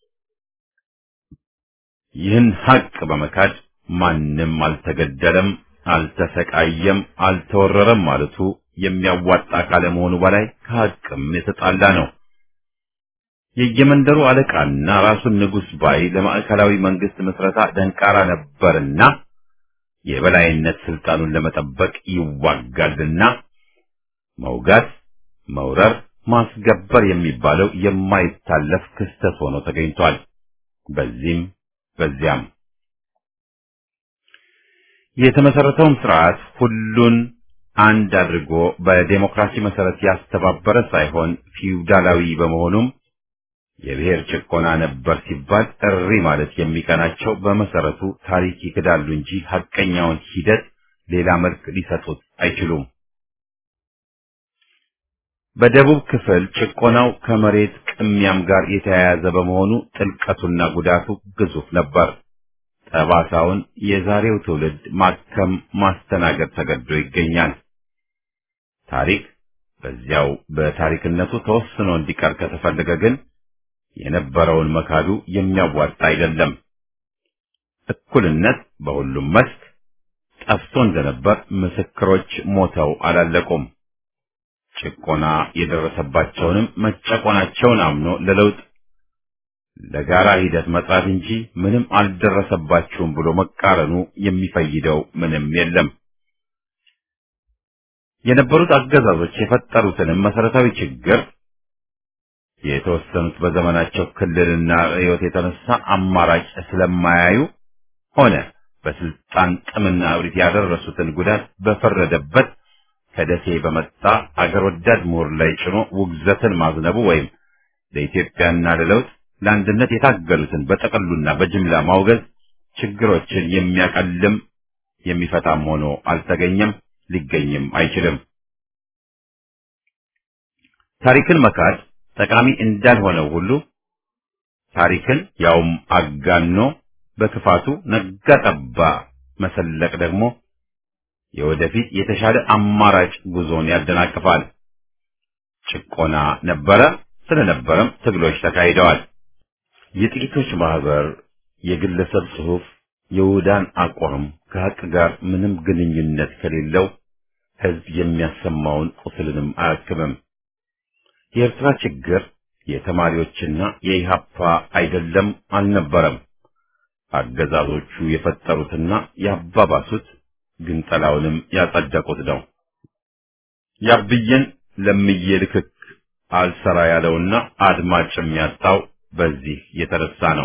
ይህን ሀቅ በመካድ ማንም አልተገደለም፣ አልተሰቃየም፣ አልተወረረም ማለቱ የሚያዋጣ ካለመሆኑ በላይ ከሀቅም የተጣላ ነው። የየመንደሩ አለቃና ራሱን ንጉሥ ባይ ለማዕከላዊ መንግስት ምስረታ ደንቃራ ነበርና የበላይነት ስልጣኑን ለመጠበቅ ይዋጋልና መውጋት፣ መውረር፣ ማስገበር የሚባለው የማይታለፍ ክስተት ሆኖ ተገኝቷል። በዚህም በዚያም የተመሰረተውን ስርዓት ሁሉን አንድ አድርጎ በዴሞክራሲ መሰረት ያስተባበረ ሳይሆን ፊውዳላዊ በመሆኑም የብሔር ጭቆና ነበር ሲባል እሪ ማለት የሚቀናቸው በመሰረቱ ታሪክ ይክዳሉ እንጂ ሐቀኛውን ሂደት ሌላ መልክ ሊሰጡት አይችሉም። በደቡብ ክፍል ጭቆናው ከመሬት ቅሚያም ጋር የተያያዘ በመሆኑ ጥልቀቱና ጉዳቱ ግዙፍ ነበር። ጠባሳውን የዛሬው ትውልድ ማከም ማስተናገድ ተገዶ ይገኛል። ታሪክ በዚያው በታሪክነቱ ተወስኖ እንዲቀር ከተፈለገ ግን የነበረውን መካዱ የሚያዋጣ አይደለም። እኩልነት በሁሉም መስክ ጠፍቶ እንደነበር ምስክሮች ሞተው አላለቁም። ጭቆና የደረሰባቸውንም መጨቆናቸውን አምኖ ለለውጥ ለጋራ ሂደት መጥራት እንጂ ምንም አልደረሰባችሁም ብሎ መቃረኑ የሚፈይደው ምንም የለም። የነበሩት አገዛዞች የፈጠሩትንም መሰረታዊ ችግር የተወሰኑት በዘመናቸው ክልልና ርዕዮት የተነሳ አማራጭ ስለማያዩ ሆነ በስልጣን ጥምና እብሪት ያደረሱትን ጉዳት በፈረደበት ከደሴ በመጣ አገር ወዳድ ምሁር ላይ ጭኖ ውግዘትን ማዝነቡ ወይም ለኢትዮጵያና ለለውጥ ለአንድነት የታገሉትን በጠቅሉና በጅምላ ማውገዝ ችግሮችን የሚያቀልም የሚፈታም ሆኖ አልተገኘም፣ ሊገኝም አይችልም። ታሪክን መካድ ጠቃሚ እንዳልሆነው ሁሉ ታሪክን ያውም አጋኖ በክፋቱ ነጋ ጠባ መሰለቅ ደግሞ የወደፊት የተሻለ አማራጭ ጉዞን ያደናቅፋል። ጭቆና ነበረ፣ ስለነበረም ትግሎች ተካሂደዋል። የጥቂቶች ማህበር፣ የግለሰብ ጽሑፍ፣ የውዳን አቋም ከሀቅ ጋር ምንም ግንኙነት ከሌለው ህዝብ የሚያሰማውን ቁስልንም አያክምም። የኤርትራ ችግር የተማሪዎችና የኢሃፓ አይደለም አልነበረም። አገዛዞቹ የፈጠሩትና ያባባሱት ግንጠላውንም ያጸደቁት ነው። ያብየን ለምዬ ልክክ አልሰራ ያለውና አድማጭ የሚያጣው በዚህ የተረሳ ነው።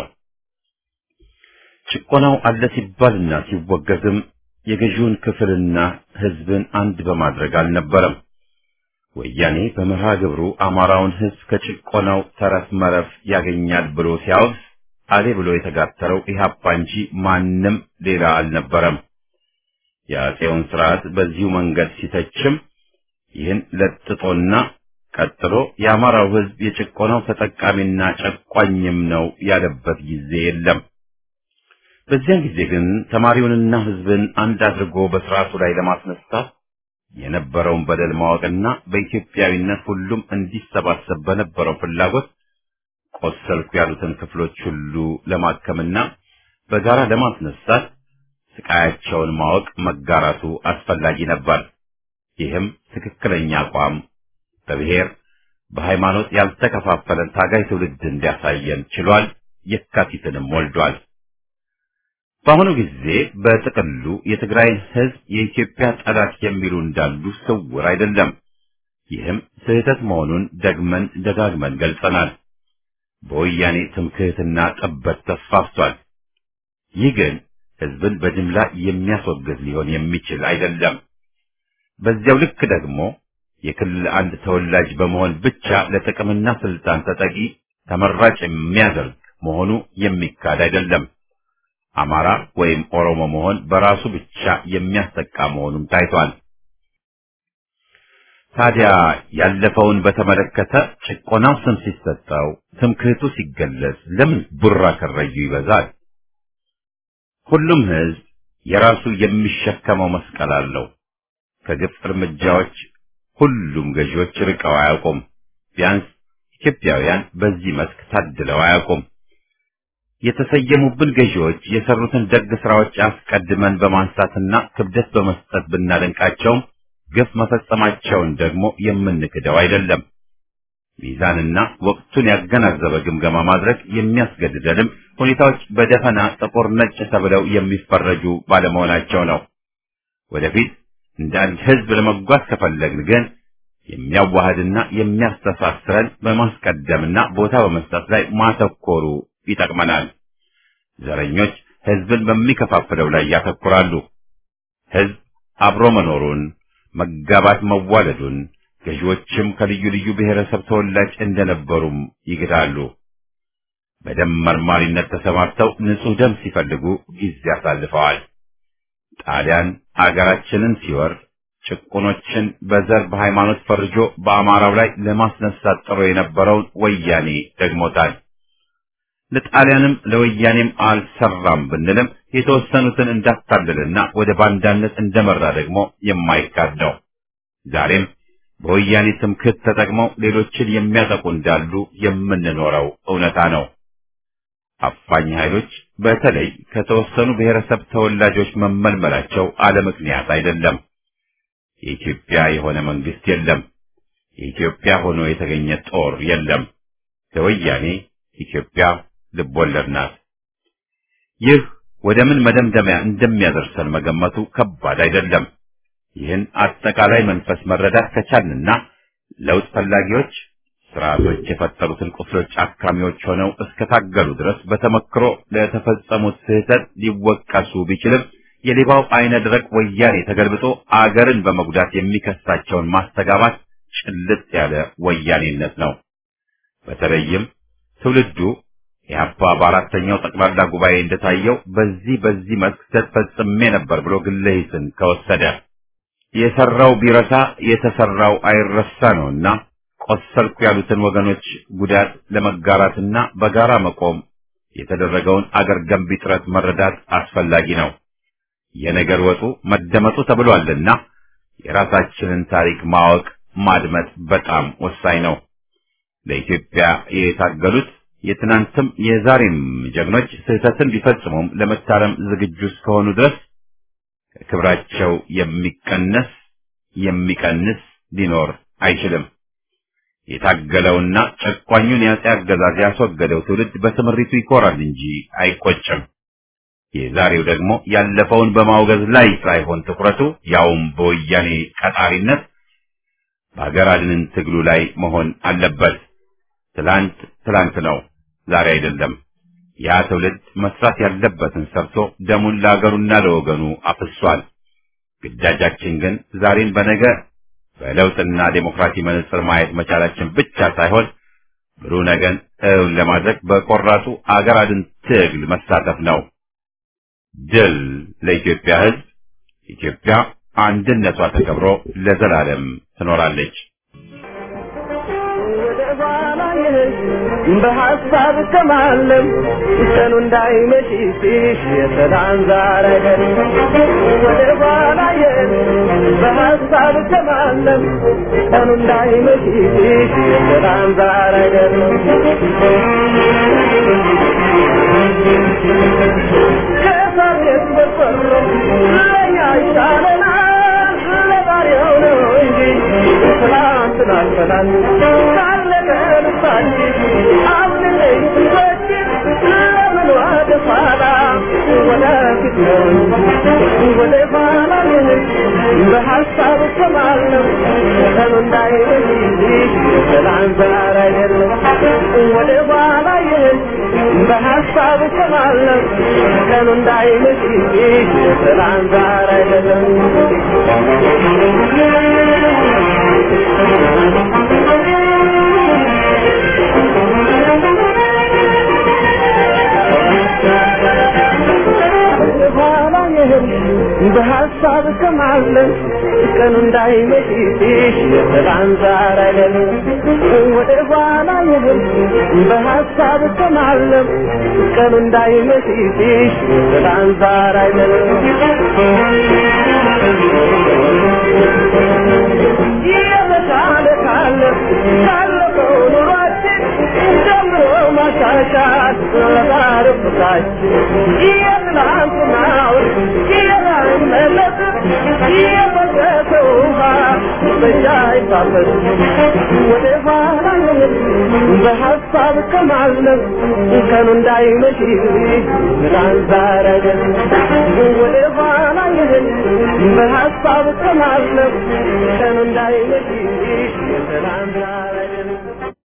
ጭቆናው አለ ሲባልና ሲወገዝም የገዢውን ክፍልና ህዝብን አንድ በማድረግ አልነበረም። ወያኔ በመርሃ ግብሩ አማራውን ህዝብ ከጭቆናው ተረፍ መረፍ ያገኛል ብሎ ሲያወግዝ አሌ ብሎ የተጋተረው ኢህአፓ እንጂ ማንም ሌላ አልነበረም። የአፄውን ስርዓት በዚሁ መንገድ ሲተችም ይህን ለጥጦና ቀጥሎ የአማራው ህዝብ የጭቆናው ተጠቃሚና ጨቋኝም ነው ያለበት ጊዜ የለም። በዚያን ጊዜ ግን ተማሪውንና ህዝብን አንድ አድርጎ በስርዓቱ ላይ ለማስነሳት የነበረውን በደል ማወቅና በኢትዮጵያዊነት ሁሉም እንዲሰባሰብ በነበረው ፍላጎት ቆሰልኩ ያሉትን ክፍሎች ሁሉ ለማከምና በጋራ ለማስነሳት ስቃያቸውን ማወቅ መጋራቱ አስፈላጊ ነበር። ይህም ትክክለኛ አቋም በብሔር በሃይማኖት ያልተከፋፈለን ታጋይ ትውልድ እንዲያሳየን ችሏል። የካቲትንም ወልዷል። በአሁኑ ጊዜ በጥቅሉ የትግራይን ህዝብ የኢትዮጵያ ጠላት የሚሉ እንዳሉ ስውር አይደለም። ይህም ስህተት መሆኑን ደግመን ደጋግመን ገልጸናል። በወያኔ ትምክህትና ጥበት ተስፋፍቷል። ይህ ግን ህዝብን በጅምላ የሚያስወግዝ ሊሆን የሚችል አይደለም። በዚያው ልክ ደግሞ የክልል አንድ ተወላጅ በመሆን ብቻ ለጥቅምና ስልጣን ተጠቂ ተመራጭ የሚያደርግ መሆኑ የሚካድ አይደለም። አማራ ወይም ኦሮሞ መሆን በራሱ ብቻ የሚያስጠቃ መሆኑም ታይቷል። ታዲያ ያለፈውን በተመለከተ ጭቆናው ስም ሲሰጠው፣ ትምክህቱ ሲገለጽ ለምን ቡራ ከረዩ ይበዛል? ሁሉም ህዝብ የራሱ የሚሸከመው መስቀል አለው። ከግፍ እርምጃዎች ሁሉም ገዢዎች ርቀው አያውቁም። ቢያንስ ኢትዮጵያውያን በዚህ መስክ ታድለው አያውቁም። የተሰየሙብን ገዢዎች የሰሩትን ደግ ስራዎች አስቀድመን በማንሳትና ክብደት በመስጠት ብናደንቃቸውም ግፍ መፈጸማቸውን ደግሞ የምንክደው አይደለም። ሚዛንና ወቅቱን ያገናዘበ ግምገማ ማድረግ የሚያስገድደንም ሁኔታዎች በደፈና ጥቁር ነጭ ተብለው የሚፈረጁ ባለመሆናቸው ነው። ወደፊት እንደ አንድ ህዝብ ለመጓዝ ከፈለግን ግን የሚያዋህድና የሚያስተሳስረን በማስቀደምና ቦታ በመስጠት ላይ ማተኮሩ ይጠቅመናል። ዘረኞች ህዝብን በሚከፋፍለው ላይ ያተኩራሉ። ህዝብ አብሮ መኖሩን፣ መጋባት መዋለዱን፣ ገዢዎችም ከልዩ ልዩ ብሔረሰብ ተወላጅ እንደነበሩም ይግዳሉ። በደም መርማሪነት ተሰማርተው ንጹህ ደም ሲፈልጉ ጊዜ አሳልፈዋል። ጣሊያን አገራችንን ሲወር ጭቁኖችን በዘር በሃይማኖት ፈርጆ በአማራው ላይ ለማስነሳት ጥሮ የነበረውን ወያኔ ደግሞታል። ለጣሊያንም ለወያኔም አልሰራም ብንልም የተወሰኑትን እንዳታለልና ወደ ባንዳነት እንደመራ ደግሞ የማይካድ ነው። ዛሬም በወያኔ ትምክህት ተጠቅመው ሌሎችን የሚያጠቁ እንዳሉ የምንኖረው እውነታ ነው። አፋኝ ኃይሎች በተለይ ከተወሰኑ ብሔረሰብ ተወላጆች መመልመላቸው አለ ምክንያት አይደለም። የኢትዮጵያ የሆነ መንግስት የለም። የኢትዮጵያ ሆኖ የተገኘ ጦር የለም። ለወያኔ ኢትዮጵያ ልቦለድ ናት። ይህ ወደ ምን መደምደሚያ እንደሚያደርሰን መገመቱ ከባድ አይደለም። ይህን አጠቃላይ መንፈስ መረዳት ከቻልንና ለውጥ ፈላጊዎች ስርዓቶች የፈጠሩትን ቁስሎች አካሚዎች ሆነው እስከታገሉ ድረስ በተመክሮ ለተፈጸሙት ስህተት ሊወቀሱ ቢችልም የሌባው አይነ ደረቅ ወያኔ ተገልብጦ አገርን በመጉዳት የሚከሳቸውን ማስተጋባት ጭልጥ ያለ ወያኔነት ነው። በተለይም ትውልዱ ኢህአፓ በአራተኛው ጠቅላላ ጉባኤ እንደታየው በዚህ በዚህ መስክ ተፈጽሜ ነበር ብሎ ግለሂስን ከወሰደ የሰራው ቢረሳ የተሰራው አይረሳ ነውና ቆሰልኩ ያሉትን ወገኖች ጉዳት ለመጋራትና በጋራ መቆም የተደረገውን አገር ገንቢ ጥረት መረዳት አስፈላጊ ነው። የነገር ወጡ መደመጡ ተብሏልና የራሳችንን ታሪክ ማወቅ ማድመጥ በጣም ወሳኝ ነው። ለኢትዮጵያ የታገሉት የትናንትም የዛሬም ጀግኖች ስህተትን ቢፈጽሙም ለመታረም ዝግጁ እስከሆኑ ድረስ ክብራቸው የሚቀነስ የሚቀንስ ሊኖር አይችልም። የታገለውና ጨቋኙን ያጼ አገዛዝ ያስወገደው ትውልድ በትምሪቱ ይኮራል እንጂ አይቆጭም። የዛሬው ደግሞ ያለፈውን በማውገዝ ላይ ሳይሆን ትኩረቱ ያውም በወያኔ ቀጣሪነት በአገር አድንን ትግሉ ላይ መሆን አለበት። ትላንት ትላንት ነው፣ ዛሬ አይደለም። ያ ትውልድ መስራት ያለበትን ሰርቶ ደሙን ለአገሩና ለወገኑ አፍሷል። ግዳጃችን ግን ዛሬን በነገ በለውጥና ዴሞክራሲ መነጽር ማየት መቻላችን ብቻ ሳይሆን ብሩህ ነገን እውን ለማድረግ በቆራጡ አገር አድን ትግል መሳተፍ ነው። ድል ለኢትዮጵያ ሕዝብ! ኢትዮጵያ አንድነቷ ተከብሮ ለዘላለም ትኖራለች። በሐሳብ ከማለም ቀኑ እንዳይመሽ ሲሽ የሰላም ዛሬ ወደ ባላየን በሐሳብ ከማለም ቀኑ እንዳይመሽ ሲሽ የሰላም ዛሬ ከሳቤት በፈሮ ለኛ ይሻለናል ለዛሬው ነው እንጂ ትላንትና አልፈናል በሐሳብ ከማለው ቀኑ እንዳይመሽ ሰላም ዛሬ አይደለም ወደ ኋላ ይህን በሐሳብ ከማለው ቀኑ እንዳይመሽ ሰላም ዛሬ አይደለም በሐሳብ ከማለም ቀኑ እንዳይመሽ የሰላም ዛሬ አይደለም ወደ ኋላ ይህን በሐሳብ ከማለም ቀኑ እንዳይመሽ የሰላም ዛሬ አይደለም የመሳለ ካለ ካለፈው ኑሯችን ጀምሮ ማሻሻል ለባረፍታችን የትናንትናው የራመለት የፈሰሰው ውሃ በጃይ ታፈስ ወደ ኋላ በሐሳብ ከማለም ቀኑ እንዳይመሽ ሰላም ዛሬ አይደለም ወደ ኋላ ይህን በሐሳብ ከማለም ቀኑ እንዳይመሽ ሰላም ዛሬ